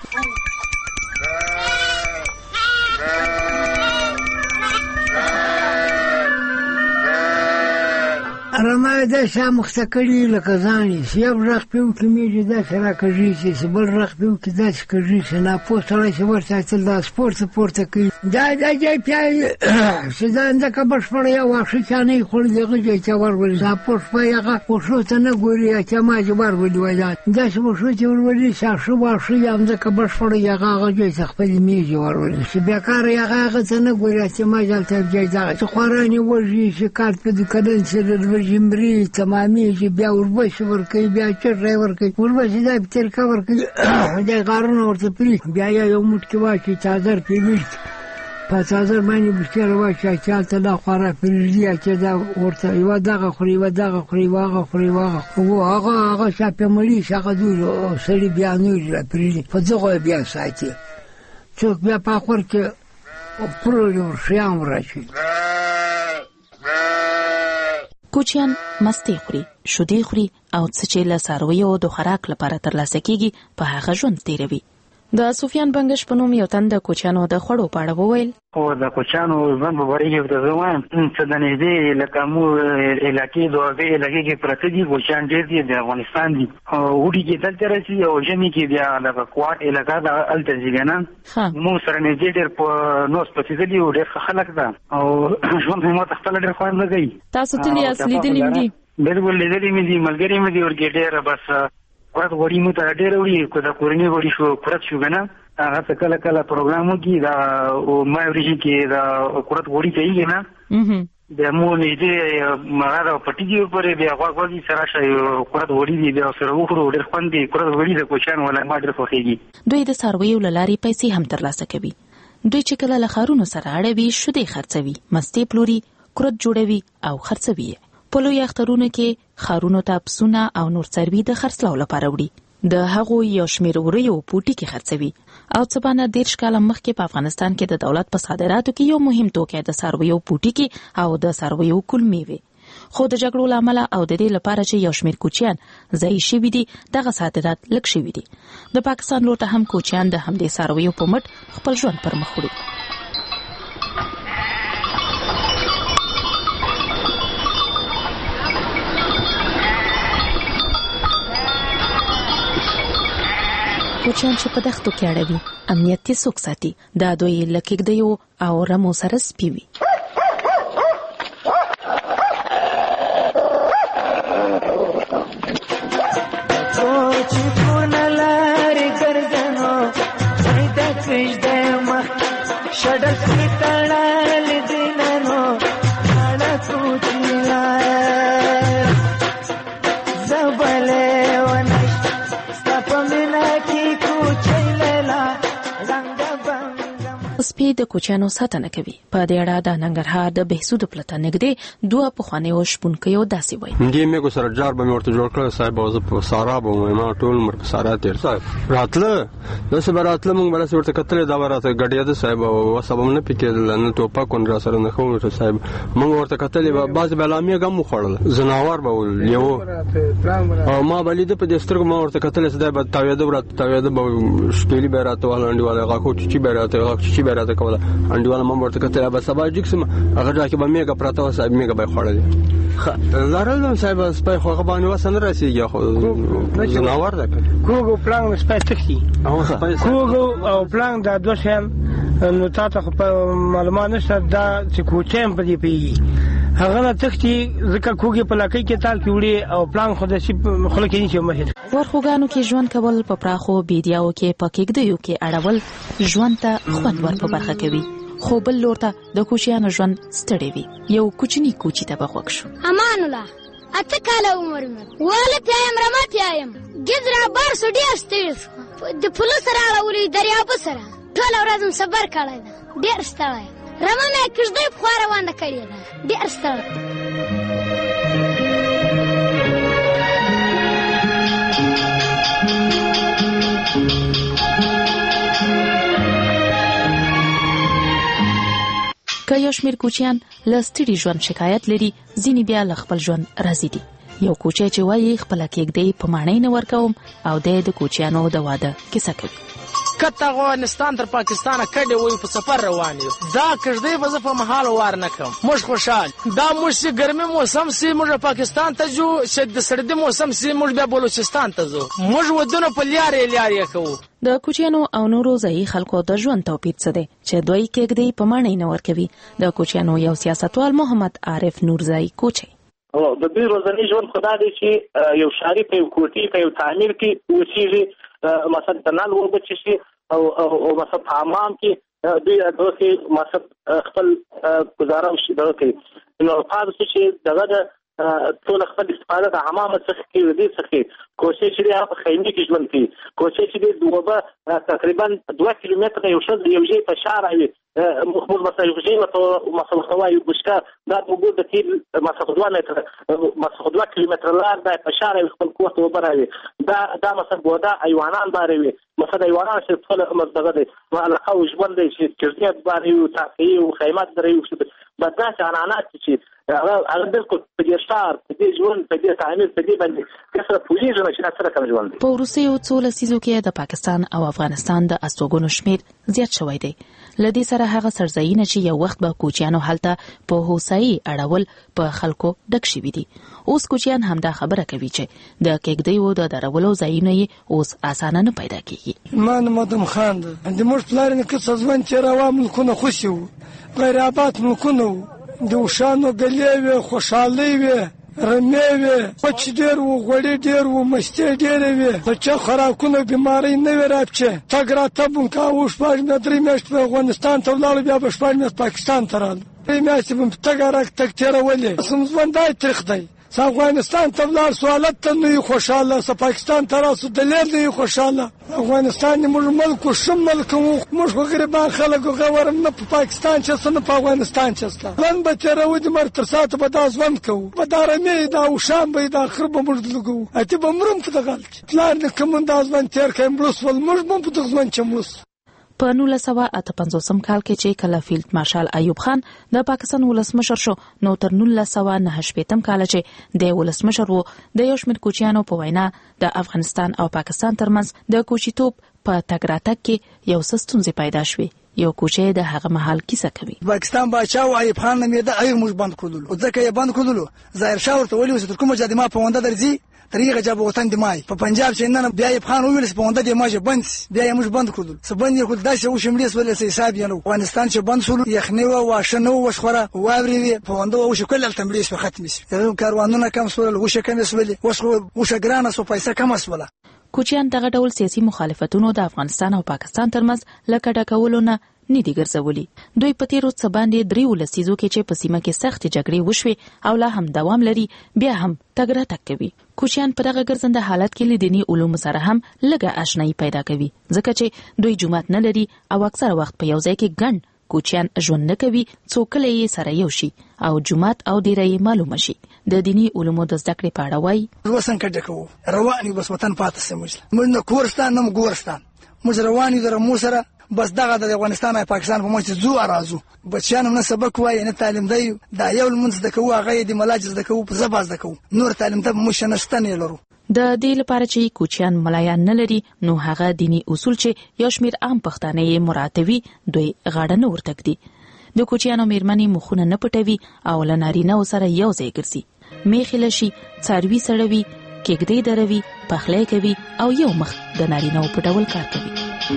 Speaker 9: رمای دا شا مختکړي لکه ځاني سیب رخ پیو کې میږي دا سره کوي چې بل رخ پیو کې دا کوي چې نه پوسټړی چې ورته تل دا سپورت کوي دا جای پیای چې دا اندکه بشپړ یو واښه چانه خور دغه جای چې ورول دا پوسټ پیغه پوسټ ته نه ګوري چې ما چې ورول وای دا چې پوسټ چې ورول شاشه واښه یا اندکه بشپړ یغه جای چې خپل میږي ورول چې بیکار یغه ته نه ګوري چې ما ځلته جای دا چې خوراني وږي چې کار په دکان سره جمري تمامي چې بیا وربش ورکوي بیا چرې ورکوي وربش دا ترکه ورکوي دا غارونه ورته پری بیا یو موټ کې واچي چادر پیوي په چادر باندې بشکره واچي چې دا خورا پریږي چې دا ورته یو دغه خوري هغه شپه ملي شغه دوی سړي بیا نه پریږي په ځای بیا ساتي څوک بیا په خور کې پرو شیام راشي.
Speaker 27: کوچیان مستی خوري، شودې خوري او څه چې له څارویو د خوراک لپاره ترلاسه کیږي په هغه ژوند تیروي. د سفیان بنگش په نوم یو تن د کوچیانو د خوړو په اړه وویل.
Speaker 11: او د کوچیانو ژوند په باره کې د زمان څه د نږدې لکه مو علاقې دوه علاقې کې پراته دي کوچیان ډېر دي د افغانستان دي او وړي کې دلته راځي او ژمي کې بیا لکه کوټ علاقه د الته ځي نه مو سره نږدې ډېر په نوس پسې دي او ډېر خلک ده او ژوند هم خپل ډېر خوند لګي.
Speaker 27: تاسو تللی اصلي دي
Speaker 11: بالکل لیدلې مې دي ملګری مې دي ورګې ډېر بس قرات وړي مو ته ډېر وړي کو دا کورنۍ وړي شو قرات شو کنه هغه کله پروګرامو کې دا او ما ورشي کې دا قرات وړي کوي نه د مو نه دې مغه پټي دی پر بیا غوږی سره شي قرات وړي دی بیا سره وخورو ډېر خوند دی قرات وړي د کوچان ولا ما ډېر خوښيږي.
Speaker 27: دوی د څارویو لاري پیسې هم ترلاسه کوي. دوی چې کله له خارونو سره اړوي شودې خرڅوي، مستې پلوري، قرات جوړوي او خرڅوي. په لوی اخترونو کې خارونو ته پسونه او نور څاروي د خرڅلاو لپاره وړي. د هغو یو شمېر وریو پوټي کې خرڅوي او څه باندې 13 کاله مخکې په افغانستان کې د دولت په صادراتو کې یو مهم توکی د څارویو پوټي کې او د څارویو کولمې وي. خو د جګړو لامل او د دې لپاره چې یو شمېر کوچیان ځای شوي دي دغه صادرات لږ شوي دي. د پاکستان لور ته هم کوچیان د همدې څارویو په مټ خپل ژوند پر مخ وړي. کوچیان چې په دښتو کې اړوي امنیت یې څوک ساتي؟ دا دوی له کېږدیو او رمو سره سپي وي. سپي د کوچیانو ساتنه کوي. په دې اړه د ننګرهار د بهسود پلته نږدې دوه پخوانیو شپونکیو داسې وایي.
Speaker 13: دې مې کو سره جار به ورته جوړ کړ صاحب او زه په سارا به ما ټول مر په سارا تیر صاحب راتله داسې براتله مونږ بل څه ورته کتل دا ورته غډیا ده صاحب او سبب نه پکېدل نه ټوپا کون را سره نه خو صاحب مونږ ورته کتل بعض بلامي غم خوړل زناور به یو او ما بلید په دسترګ ما ورته کتل صدا به تاویده ورته تاویده به شپېلی به راته ولانډي والا غاکو چې به راته کوله انډیواله مم ورته کتل به سبا جکسم هغه ځکه به میګه پراته صاحب میګه به خوړل لارل صاحب سپای خو غبانې وسن راسیږي خو زناور ده
Speaker 14: کوګو پلان سپای تختی کوګو او پلان دا دوه شم نو تاسو په معلومات نشته دا چې کوچم په دې پیږي هغه نه تختی ځکه کوګي په لکې کې تال کیوړي او پلان خو د شي خلک یې نشي مهد
Speaker 27: ورخوګانو کې ژوند کول په پراخو بیډیاو کې پکېږدیو کې اړول ژوند ته خوند ور په برخه کوي. خو بل لور ته د کوچیانو ژوند ستړی وي. یو کوچنی کوچی ته بخښ شو.
Speaker 15: امان الله اته کاله عمر مې واله پیایم رمه پیایم ګذرا بار سډي استیس د پولیس سره راولي دریاب سره ټول ورځ صبر کړی ډیر ستړی رمه مې کښدې په روانه کړی ډیر ستړی
Speaker 27: که یو شمېر کوچیان له ستړي ژوند شکایت لري، ځینې بیا له خپل ژوند راضي دي. یو کوچی چې وایي خپله کېږدۍ په ماڼۍ نه ورکوم او دی د کوچیانو د واده کیسه کوي.
Speaker 8: کته افغانستان تر پاکستانه کډې وایو په سفر روان یو. دا کږدۍ به زه په محال وار نه کړم. موږ خوشحال دا موږ چې ګرمي موسم سي موږ پاکستان ته ځو، چې د سړدي موسم سي موږ بیا بلوچستان ته ځو. موږ ودونه په لیارې کوو.
Speaker 27: د کوچیانو او نورو ځایي خلکو د ژوند توپیر څه دی چې دوی کېږدۍ په ماڼۍ نه ورکوي؟ د کوچیانو یو سیاستوال محمد عارف نورزای کوچی:
Speaker 17: د دوی ورځنی ژوند خدا دی چې یو شاري په یو کوټي په یو تعمیر کې اوسېږي، مثلا د نل اوبه څښي او مثلا په حمام کې دوی دغه مثلا خپل گزاره وشي. دغه نو پاتې چې دغه ټول خپل استفاده د حمام څخه کوي، دې څخه کوشش لري په خیمه کې ژوند کوي. کوشش لري دوبه تقریبا 2 کیلومتره یو ځای په شهر وي مخمول مثلا یو ځای مثلا هواي بشکا دا موجود د تیر مثلا 2 متره مثلا 2 کیلومتره لار د په شهر خپل قوت وبراوي. دا مثلا بودا ایوانان باروي مثلا ایوانان چې ټول مزدغه دي ولا خو ژوند دي چې کړنیت باروي او تاخي او خیمات دري او بدناس عنانات چې هغه بالکل په دې شهر په دې ژوند په دې تعامل په دې باندې کسره پولیسو چې سره کوم ژوند.
Speaker 27: په روسیو څو لسیزو کې د پاکستان او افغانستان د استوګنو شمیر زیات شوی دی. لدې سره هغه سرځایونه چې یو وخت به کوچیانو هلته په هوسایي اړول په خلکو ډک شوي دي. اوس کوچیان همدا خبره کوي چې د کېږدیو د درولو ځایونه یې اوس اسانه نه پیدا کیږي.
Speaker 7: من مدام خان د موږ پلار نه کڅ ځوان چې راو ملکونه خوشي وو، غیر آباد ملکونه وو، د وشانو غلېوي خوشالي وي، رمېوي پچ ډېر وو، غوړي ډېر وو، مستي ډېر وي، په چا خراکونه بیماری نه وي راپچه تګرا تبون کا وښ پاج مې درې میاشتې په افغانستان ته ولاړ، بیا په شپږ میاشتې پاکستان ته راغلم. په میاشتې په تګرا تک تیرولې سمزوان دای تاریخ دی. افغانستان ته ولاړ سوالت ته نه خوشاله، افغانستان ته راسو دلیر نه خوشاله. افغانستان موږ ملک شم ملک موږ غریبان خلک غوړم نه په پاکستان چې نه په افغانستان چې ځان به تر ودی مرتر سات به دا ځوان کو به دارمه دا او شام به دا خرب موږ لګو اته به مرم په دغه پلان نه کوم دا ځوان تیر کيم بلوس ول موږ په دغه ځوان چموس.
Speaker 27: په 1958 کال کې چې کله فیلډ مارشال ایوب خان د پاکستان ولسمشر شو، نو تر 1998 کال چې د ولسمشر وو، د یو شمېر کوچیانو په وینا د افغانستان او پاکستان ترمنځ د کوچیتوب په تګ راتګ کې یو څه ستونزې پیدا شوې. یو کوچی د هغه مهال کیسه کوي:
Speaker 7: پاکستان باچا او ایوب خان نومې د ایوب موږ بند کړلو، او ځکه یې بند کړلو ظاهر شاه ورته ویلو چې تر کومه چې ما په ونده درځي طریقه جاب وطن دی مای په پنجاب چې نن بیا یې خان ویل په ونده دی ما چې بند بیا یې موږ بند کړل. سبند یې کول داسې او شملې سولې سي حساب یې نو افغانستان چې بند سول یخنی او واشنو وشخره واوري په ونده او شکل التملیس په ختم شي. کاروانونه کم سول او شکم سولې وشخه ګرانه سو پیسې کم سوله.
Speaker 27: کوچیان دغه ډول سیاسي مخالفتونو د افغانستان او پاکستان ترمنځ لکه ډکولو نه ندي ګرځولي. دوی په تیرو څه باندې 3 لسیزو کې چې په سیمه کې سخت جګړې وشوي او لا هم دوام لري، بیا هم تګ راتګ کوي. کوچیان په دغه ګرځنده حالت کې لیدنی علوم سره هم لږه آشنایی پیدا کوي، ځکه چې دوی جماعت نه لري او اکثره وخت په یو ځای کې ګڼ کوچیان ژوند نه کوي، څو کله یې سره یو شي او جماعت او ډیرې معلومه شي. د دینی علومو د زده کړې په اړه وایي:
Speaker 7: وسنګ ډکو رواني بس وطن پاتې سمجل موږ نه کورستان نه ګورستان موږ رواني در مو سره بس دغه د افغانستان او پاکستان په منځ زو ارازو بچیانو نه سبق وایي نه تعلیم دی دا یو منځ د کوه غي د ملاجز د کوه په زباز د کوه نور تعلیم ته مش نشته لرو.
Speaker 27: د دې لپاره چې کوچیان ملایان نه لري، نو هغه دینی اصول چې یو شمیر عام پښتانه یې مراتبي دوی غاړه نه ورتک دي. د کوچیانو میرمنې مخونه نه پټوي او لنارینه سره یو ځای ګرځي، میخي لشي، څاروي سړوي، کېږدۍ دروي، پخلی کوي او یو مخ د نارینه په ډول کار کوي.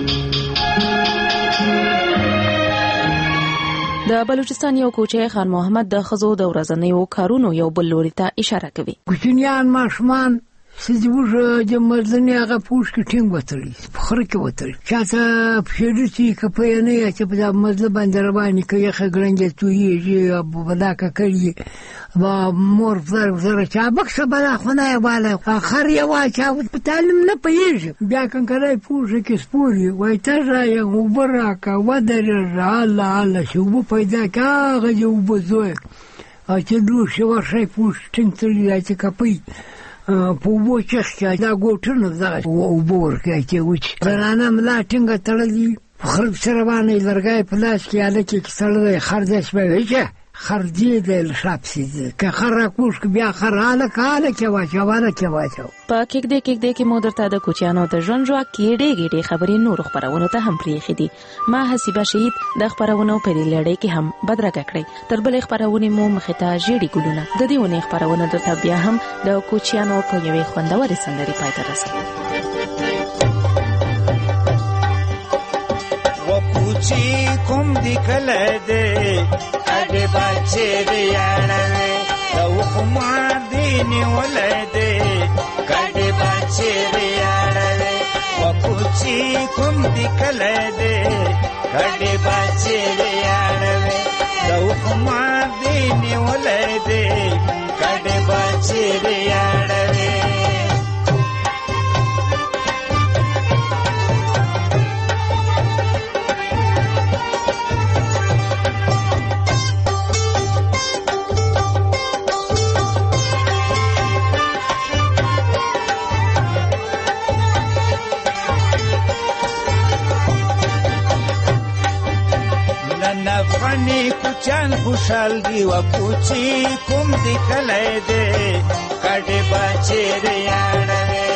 Speaker 27: د بلوچستان یو کوچی خان محمد د خزو د ورځنیو کارونو یو بل لوري ته اشاره کوي.
Speaker 9: کوچنیان ماشومان سجوجه د مردنی هغه پوښ کې ټینګ وتري فخر کې وتري چاته پښېږي کپې نه یا چې په مزله باندې رواني کوي خګرنګ تویږي ابو بلاکه کوي با مور زر چا بکسه بلا خونه والا اخر یو چا په تعلیم نه پیږي بیا کنکرای پوښ کې سپوري وای ته راي وبراکه ودر الله شو پیدا کاغه جو بزوي چې دوه شو شي پوښ ټینګ تري چې کپې په اوبو چښ دا ګوټونه دغه اوبه ورکوي چې وچ زنانه ملا ټینګه تړلي خلک سره باندې لرګی په لاس کې هلکې کې تړلی خر داسې به وایي چې خر دې دی له شا پسې ځي که خر راکوږ کړي بیا خر هلکې واچوه هلکې واچوه.
Speaker 27: په کېږدۍ کېږدۍ کې مو درته د کوچیانو د ژوند ژواک ګېډې ګېډې خبرې نورو خپرونو ته هم پرېښې دي. ما حسیبه شهید د خپرونو په دې لړۍ کې هم بدرګه کړئ. تر بلې خپرونې مو مخې ته ژېړې ګلونه. د دې اونۍ خپرونه درته بیا هم د کوچیانو په یوې خوندورې سندرې پای ته رسوي.
Speaker 6: کوچی کوم دی کله دې اډې بچې دې یاړې دا وخمار دې نیولې دې کډې بچې دې یاړې کوچی کوم دی کله دې اډې بچې دې یاړې دا وخمار دې نیولې دې کډې بچې دې یاړې افغانی کوچان خوشحال دی و کوچی کوم دی کلی دی کډې بچې دی یاړې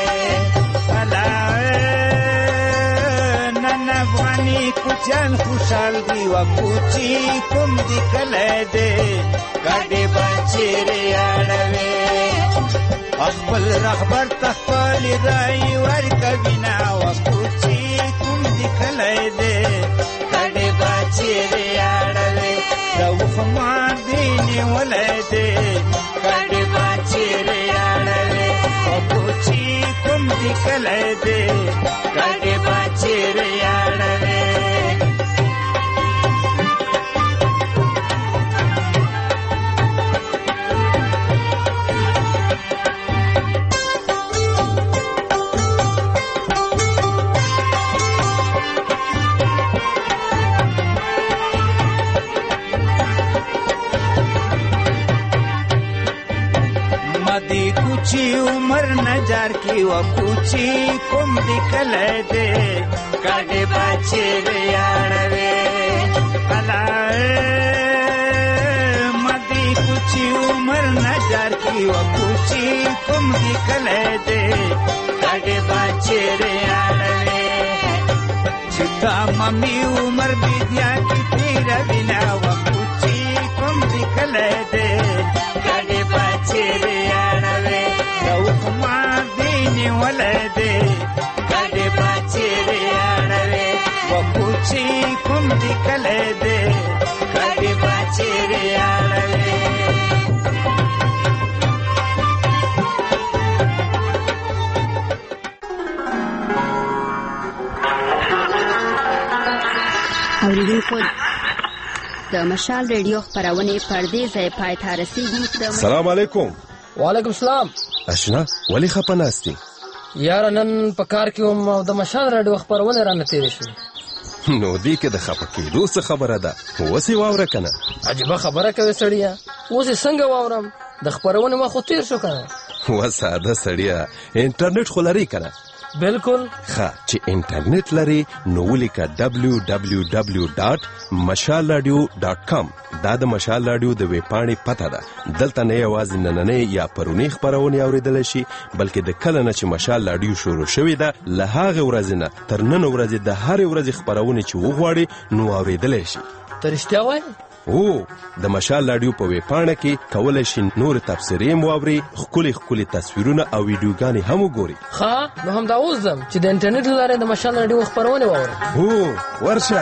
Speaker 6: نن افغانی کوچان خوشحال دی و کوچی کوم دی کلی دی کډې بچې دی یاړې خپل رهبر تخپل رای ورکوي نه و کوچی کوم دی کلی دی کډې بچې دی دا وخمار دې نیولې دې کډې بچې دې یاړې کوچی کوم دې کله دې کډې بچې دې یاړې کوچی عمر نجار کی و کوچی کوم دی کله دې کډې بچې دې یاړې مدي کوچی عمر نجار کی و کوچی کوم دی کله دې کډې بچې دې یاړې چتا ممی عمر بيدیا کی تیر بنا و کوچی کوم دی کله دې کډې بچې دې وخمار دې نیولې دې کډې بچې دې یاړې و کوچی کوم دې کله دې کډې بچې دې یاړې
Speaker 18: اوریدونکو د مشال ریډیو خپرونې پردې ځای پای ته رسیدي.
Speaker 19: السلام علیکم.
Speaker 20: وعلیکم السلام.
Speaker 19: اشنا ولی خپه ناستی؟
Speaker 20: یاره نن په کار کې هم د مشال راډیو خپرونه رانه تېرې شوې.
Speaker 19: نو دې کې د خپه کېدو څه خبره ده؟ اوس یې واوره که نه؟
Speaker 20: عجیبه خبره کوې سړیه. اوس یې څنګه واورم؟ د خپرونې وخت خو تېر شو که نه.
Speaker 19: و ساده سړیه انټرنیټ خو لري که نه؟
Speaker 20: بالکل.
Speaker 19: ښه چې انټرنیټ لري نو ولیکه www.mashalradio.com. دا د مشال راډیو د ویبپاڼې پته ده. دلته نه یوازې نننۍ یا پرونی خپرونې اورېدلی شي بلکې د کله نه چې مشال راډیو شروع شوې ده له هغې ورځې نه تر نن ورځې د هرې ورځې خپرونې چې وغواړي نو اورېدلی شي.
Speaker 20: ته رښتیا وایې؟
Speaker 19: او د مشال راډیو په ویبپاڼه کې کولی شي نور تبصرې هم واوري، ښکلي ښکلي تصویرونه او ویډیوګانې هم وګوري.
Speaker 20: ښه نو همدا اوس ځم چې د انټرنیټ له لارې د مشال راډیو خپرونې واورم.
Speaker 19: هو ورشه.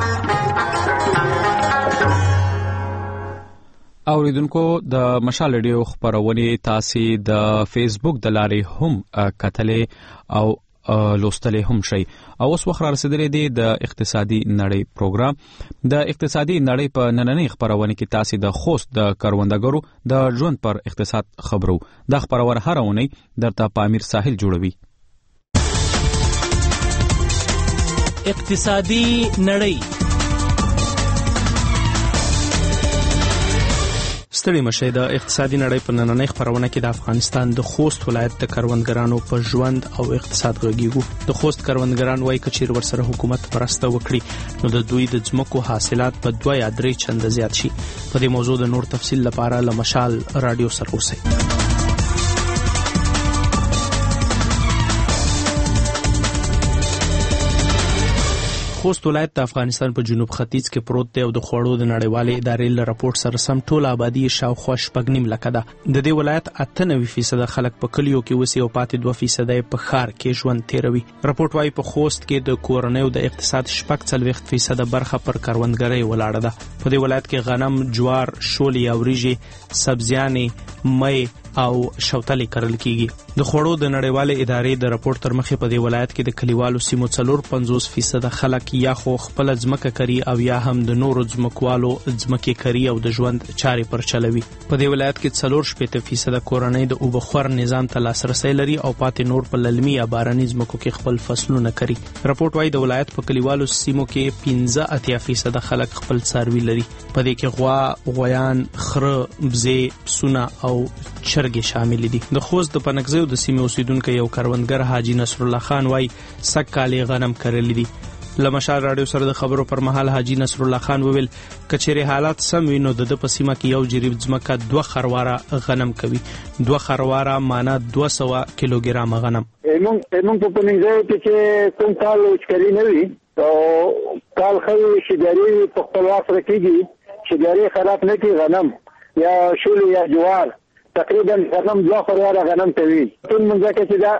Speaker 1: اوریدونکو د مشال ریډیو خپرونې تاسو د فیسبوک د لارې هم کتلې او لوستلې هم شي. او اوس وخت رسیدلې دی د اقتصادي نړۍ پروګرام. د اقتصادي نړۍ په نننۍ خپرونه کې تاسو د خوست د کروندګرو د ژوند پر اقتصاد خبرو. د خبرونه هر اونۍ درته پامیر ساحل جوړوي.
Speaker 5: اقتصادي نړۍ.
Speaker 10: ستړي مشه د اقتصادي نړۍ په نننۍ خبرونه کې د افغانستان د خوست ولایت د کروندګرانو په ژوند او اقتصاد غږیږو. د خوست کروندګران وايي چې ورسره حکومت مرسته وکړي نو د دوی د ځمکو حاصلات په 2 یا 3 چنده زیات شي. په دې موضوع د نور تفصیل لپاره له مشال رادیو سره اوسئ. خوست ولایت د افغانستان په جنوب ختیځ کې پروت دی او د خوړو د نړیوالې ادارې له راپورټ سره سم ټول آبادی شاوخوا 9.5 لکه ده. د دې ولایت 98% خلک په کلیو کې وسی او پاتې 2% په ښار کې ژوند تیروي. راپورټ وايي په خوست کې د کورنیو د اقتصاد 40% برخه پر کروندګرۍ ولاړه ده. په دې ولایت کې غنم، جوار، شولې او وریجې، سبزیانې، مې او شوتلې کرل کیږي. د خوړو د نړیوالې ادارې د راپورټ تر مخې په دې ولایت کې د کلیوالو سیمو 4.50% خلک یا خو خپل ځمکه کوي او یا هم د نورو ځمکوالو ځمکې کوي او د ژوند چارې پر چلوي. په دې ولایت کې 4% کورنۍ د اوبخور نظام ته لاسرسي لري او پاتې نور په للمي یا باراني ځمکو کې خپل فصلونه کوي. راپورټ وايي د ولایت په کلیوالو سیمو کې 15% خلک خپل څاروي لري. په دې کې غوا، غویان، خره، بزې، پسونه او چرګې شامل دي. د خوست د پنګزیو د سیمې اوسیدونکو یو کروندګر حاجی نصر الله خان وايي سږ کال غنم کرلی دي. لمشال رادیو سره د خبرو پر مهال حاجی نصر الله خان وویل کچېره حالات سم وي نو د په سیمه کې یو جریب ځمکه 2 خرواره غنم کوي. 2 خرواره معنا 200 کیلوګرام غنم.
Speaker 16: موږ په پنځه کې کوم کال وچکري نه وي او کال خو شجري په خپل واسره کېږي شجري خراب نه کی غنم یا شولې یا جوار تقریبا غنم 2 خرواره غنم کوي. ټول موږ کې دا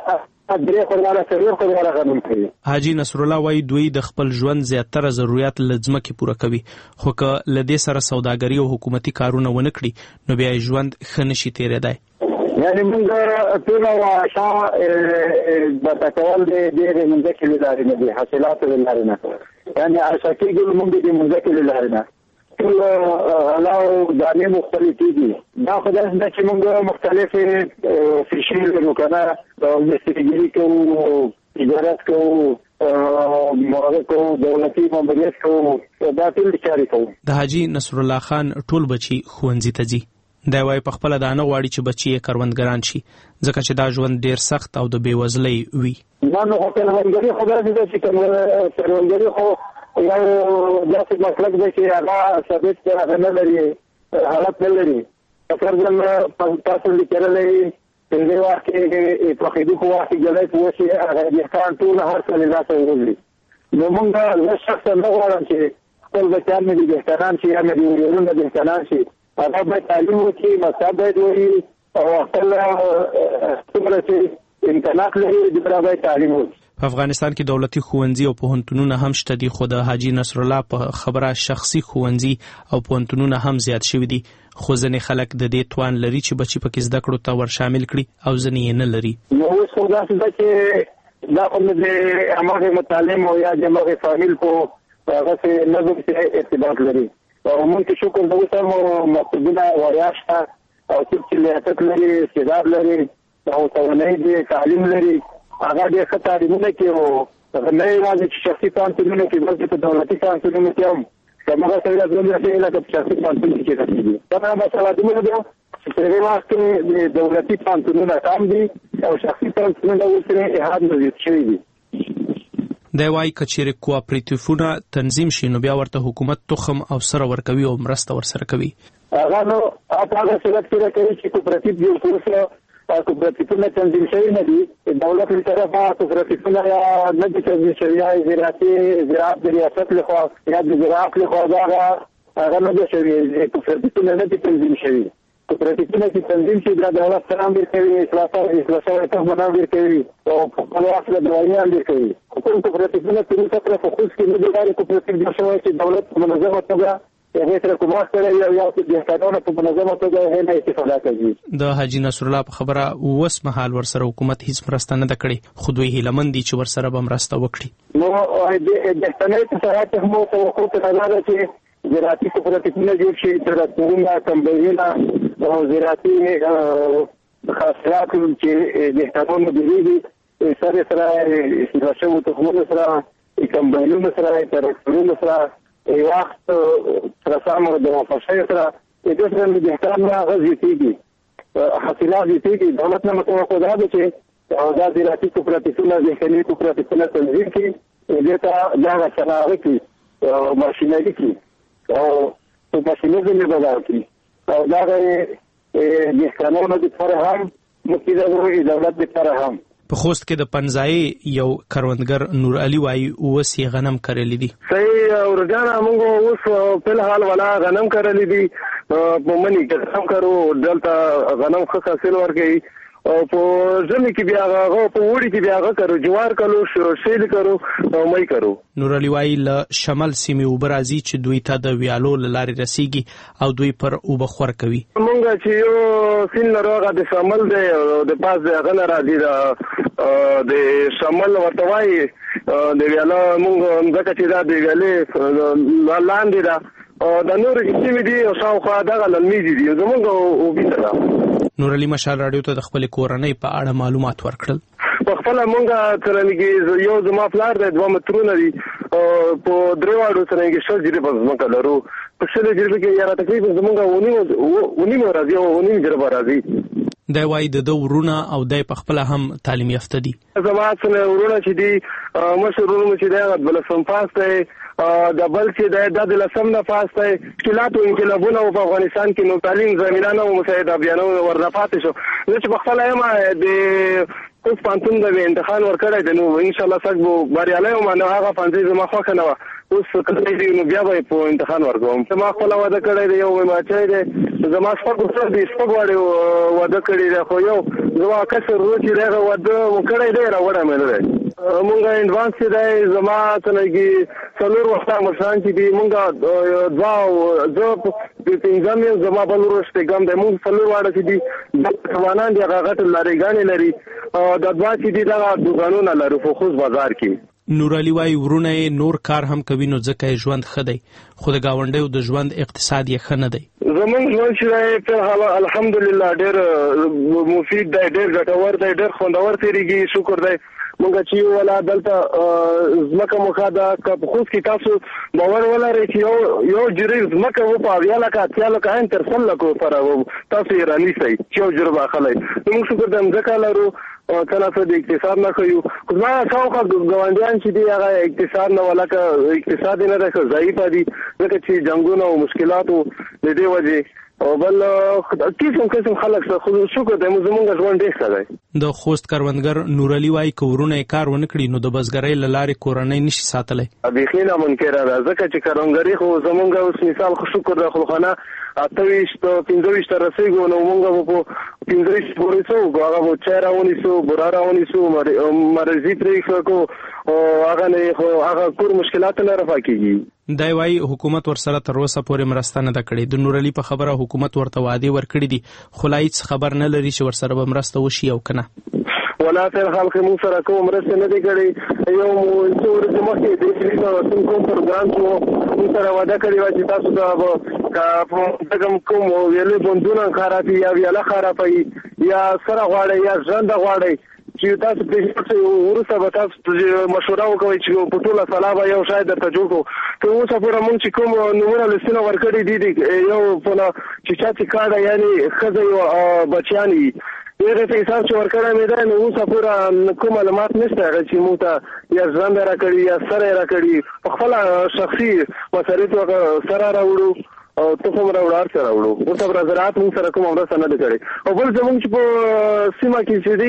Speaker 10: حاجی نصر الله وايي دوی د خپل ژوند زیاتره ضرورت لځمکه پوره کوي خو که لدې سره سوداګري او حکومتي کارونه ونه کړي نو بیا ژوند خنشي تیرېدای.
Speaker 16: یعنی موږ ټول واشه د تکول د موږ کې لاري نه دي حاصلات لري نه یعنی اساسي ګل موږ د موږ کې لاري نه ټول علاوه دانه مختلفې دي. دا خدای چې موږ مختلفې فیشل وکړه او استراتیژي کوو تجارت کوو مارکو دولتي ماموریت کوو دا ټول چاري کوو.
Speaker 10: د حاجی نصر الله خان ټول بچي ښوونځي ته ځي. دا وايي په خپل دانه غواړي چې بچي کروندګران شي ځکه چې دا ژوند ډیر سخت او د بیوزلۍ وي.
Speaker 16: نو کروندګري خدای دې چې کروندګري خو یو داسې مسلک دی چې هغه ثابت نه لري حالت نه لري. فرضاً تاسو لیکلې په دې وخت کې په خېدو خو وخت جلای پوښي هغه د کار ټول هر څه له لاسه ورغلي. نو موږ له شخصا نه غواړم چې خپل بچیان مې د احترام شي یا مې د ورونو د احترام شي هغه به تعلیم وکړي مکتب باید وي او خپل څومره چې امکانات لري د برابر تعلیم وکړي.
Speaker 10: په افغانستان کې دولتي ښوونځي او پوهنتونونه هم شته دي خو د حاجی نصر الله په خبره شخصي ښوونځي او پوهنتونونه هم زیات شوي دي خو ځینې خلک د دې توان لري چې بچي پکې زده کړو ته ور شامل کړي او ځینې یې نه لري.
Speaker 16: نو اوس خو داسې ده چې دا خو د هماغه متعلم او یا د هماغه فامیل په هغه څه نظم سره ارتباط لري او موږ چې شکر د اوسه مو مقصدونه وریاشته او چې لیاقت لري استعداد لري او توانایي دي تعلیم لري هغه د خطرونه کې او نه یوازې چې شخصي پانتونونه کې بلکې په دولتي پانتونونه کې هم څنګه سره د دولتي لکه شخصي پانتونونه کې راځي. دا مثلا د موږ په دې وخت کې د دولتي پانتونونه کم دي او شخصي پانتونونه اوسره احاد نه شوي دي.
Speaker 10: دا وايي کچېره کوآپریټیفونه تنظیم شي نو بیا ورته حکومت تخم او سره ورکوي او مرسته ورسره کوي.
Speaker 16: هغه نو هغه څه کوي چې کوآپریټیف یو کورسه کوآپریټیفونه تنظیم شوي نه دي. دولت له طرفه کوآپریټیفونه نه دي تنظیم شوي زراعت د ریاست لخوا یا د زراعت لخوا هغه نه دي شوي کوآپریټیفونه نه دي تنظیم شوي. کوآپریټیفونه چې تنظیم شي د دولت سره هم کوي اصلاحات تخمونه کوي او په خپل وخت د دوایي هم کوي. کوم کوآپریټیفونه چې تاسو په خصوص کې نه دي کوآپریټیف د شوی چې دولت په منظمه توګه هغه سره کومه سره یو د قانون په منظمه توګه نه استفاده کوي.
Speaker 10: د حاجی نصر الله په خبره اوس مهال ورسره حکومت هیڅ مرسته نه کړي خو دوی هیلمن دي چې ورسره به مرسته وکړي.
Speaker 16: نو د استناد سره هم توقع ته راځي چې زراعتي کوآپریټیفونه جوړ شي ترڅو کمباینونه او زراعتي خاصیات چې د قانون مدیریت سره استفاده تخمونه سره کمباینونه سره ترڅو سره وخت سره سم د وفاشۍ سره د دې سره د احترام نه غزيتيږي حاصلات زیاتېږي. دولت نه متوقع ده چې دا زراعتي کوپراتیفونه ځینې کوپراتیفونه تنظیم کړي دې ته دا شناخت کړي ماشینري کړي او ماشینري نه بدل کړي او دا د قانون د لپاره هم مفید دی دولت د لپاره هم.
Speaker 10: په خوست کې د پنځای یو کروندګر نور علي وایي اوسې غنم کرلی دي.
Speaker 2: صحیح ورګانا موږ اوس په حال ولا غنم کرلی دي په منی کې غنم کرو دلته غنم ښه حاصل ورکړي او په ځمکه کې بیا هغه په وړي کې بیا هغه کرو جوار کرو شیل کرو او مې کرو.
Speaker 10: نور علي وایي له شمال سیمې وبرازي چې دوی ته د ویالو لارې رسیږي او دوی پر وبخور کوي.
Speaker 2: موږ چې یو سین راغه د شمال دی او د پاس د غل راځي د شمال ورته وایي د ویالو موږ ځکه چې دا د ویالې لاندې دا د نور کې دي او شاوخوا دغه لمې دي زموږ او بيته.
Speaker 10: نور علي مشال رادیو ته د خپل کورنۍ په اړه معلومات ورکړل.
Speaker 2: په خپل مونږه ترنګي یو زما پلار د 2 مترونه دي په درواړو ترنګي شل جری په ځمکه لرو په شل جری کې یاره تقریبا زمونږه ونی راځي او ونی جربه راځي.
Speaker 10: دا وایي د ورونه او د په خپل هم تعلیم یافته دي.
Speaker 2: زما څنګه ورونه چې دي مشرونه چې دی بل سم پاسته د بل چې د لسم نه پاسته مشکلات او انقلابونه په افغانستان کې نو تعلیم زمينانه او مساعده بیانونه ورنفات شو. نو چې په خپل ایم د اوس پانتون د امتحان ورکړای دی نو ان شاء الله سګو بریالي او ما هغه پانځي زما خو کنه اوس کله دی نو بیا به په امتحان ورکوم. ما خپل وعده کړی دی یو ما چې دی زما څخه څه دي څه وعده کړی دی خو یو زما کسر روچی دی وعده وکړی دی را وړه مې نه مونږه انوانس دی زما څنګه څلور وخت مرشان چې دی مونږه دوا زه په پنځم زما بلور شپږم دی مونږ څلور واړه چې دی ځوانان دی هغه غټ لاري غانې لري د دوا چې دی دا دکانونه لري په خوست بازار کې.
Speaker 10: نور علي وایي ورونه نور کار هم کوي نو ځکه ژوند ښه دی خو د گاونډیو د ژوند اقتصاد یې ښه نه دی.
Speaker 2: زمونږ ژوند چې په حال الحمدلله ډېر مفید دی ډېر ګټور دی ډېر خوندور تیریږي شکر دی. مونږ چې ولا دلته زمکه مخه دا په خوست کې تاسو باور ولرئ چې یو جری زمکه و په اویا لکه اتیا لکه ان تر سل لکه پر تاسو یې رانی سي چې یو جربه خلای موږ شکر د ځکه لرو کله څه د اقتصاد نه کوي خو ما څوک ګوندیان چې دی هغه اقتصاد نه ولکه اقتصاد نه راځي ضعیف دي ځکه چې جنگونه او مشکلات د دې وجه او بل قسم خلک خو شکر د زمونږ ژوند ډېر ښه دی.
Speaker 10: د خوست کروندګر نور علي وایي کورونه کار ونکړي نو د بزګرۍ لارې کورنۍ نشي ساتلای.
Speaker 2: بخیله منکره ده ځکه چې کروندګری خو زمونږ اوس مثال خو شکر د خلخانه 28 تر رسیدو نو مونږ په 15 پورې څو هغه چیرونه سو برارونه سو مرزي پرې کو او هغه نه خو هغه کور مشکلات نه رفع کیږي.
Speaker 10: دا وایي حکومت ورسره تر اوسه پورې مرسته نه کړې. د نور علي په خبره حکومت ورته وعده ورکړي دي خو لا هیڅ خبر نه لري چې ورسره به مرسته وشي او کنه.
Speaker 2: ولا تر خلک مو سره کوم مرسته نه دی کړې یو څور د مخې د کوم پروګرام مو سره وعده کړی چې تاسو دا په کوم ویلې بندونه خرابي یا ویاله خرابي یا سره غواړي یا ژوند غواړي چې تاسو په ورسره به تاسو مشوره وکړئ چې په ټوله سلامه یو شاید درته جوړ کړو ته اوس په موږ چې کوم نمونه لسنه ورکړي دي یو په چې چا چې کاړه یعنی خزه یو بچیانی یغه ته حساب چې ورکړه مې ده نو اوس په کوم معلومات نشته چې موږ ته یا ځان راکړي یا سره راکړي په خپل شخصي مسایل سره راوړو او ته کوم راوړار سره راوړو اوس په زراعت موږ سره کوم امر سره نه کړي او بل زموږ چې په سیمه کې چې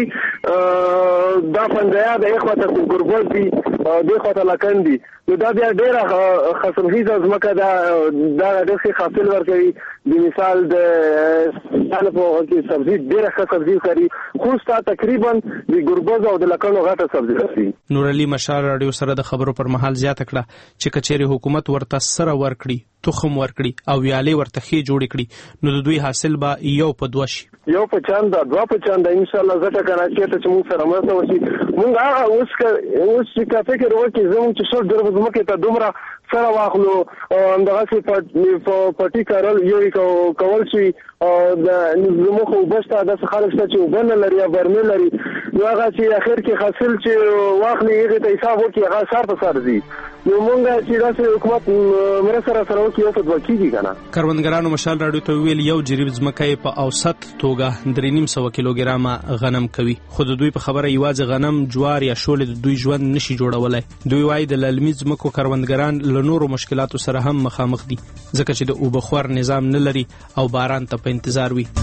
Speaker 2: دی دا پنځه د اخواته ګورګل دي د اخواته لکندي نو دا بیا ډېر خصوصي ځمکه دا ډېر حاصل ورکوي د مثال د په کې سبزي ډېر ښه سبزي کوي خو ستا تقریبا د ګورګل او د لکندو غټه سبزي کوي.
Speaker 10: نور علي مشال رادیو سره د خبرو پر مهال زیاته کړه چې کچېری حکومت ورته سره ورکړي تخم ورکړي او ویالې ورته خې جوړ کړي نو د دوی حاصل به یو په دوه شي
Speaker 2: یو په چاند دوا په چاند ان شاء الله زه کنه چې موږ سره مرسته وشي موږ هغه اوس چې فکر وکړو زموږ چې څو درو زموږ ته دومره سره واخلو همدغه په پټي کارل یو کول شي د زموږ وبسته د خلک چې وبنه لري یا برمه لري نو هغه چې اخر کې حاصل چې واخلي هغه ته حساب وکړي هغه سر په سر دي نو مونږ چې داسې حکومت مرسته سره وکړي او څه کیږي کنه.
Speaker 10: کروندګرانو مشال راډیو ته ویل یو جریب ځمکه په اوسط توګه 3.5 کیلوګرامه غنم کوي، خو د دوی په خبره یوازې غنم، جوار یا شولې د دوی ژوند نشي جوړولای. دوی وايي د للمي ځمکو کروندګران له نورو مشکلاتو سره هم مخامخ دي ځکه چې د اوبخور نظام نه لري او باران ته په انتظار وي.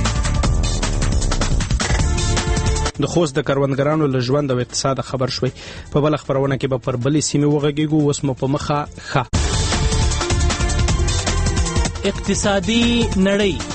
Speaker 10: د خوست د کروندګرانو له ژوند او اقتصاد خبر شوي. په بل خبرونه کې به پر بلې سیمې وغږیږو. اوس مو په مخه
Speaker 5: اقتصادي نړۍ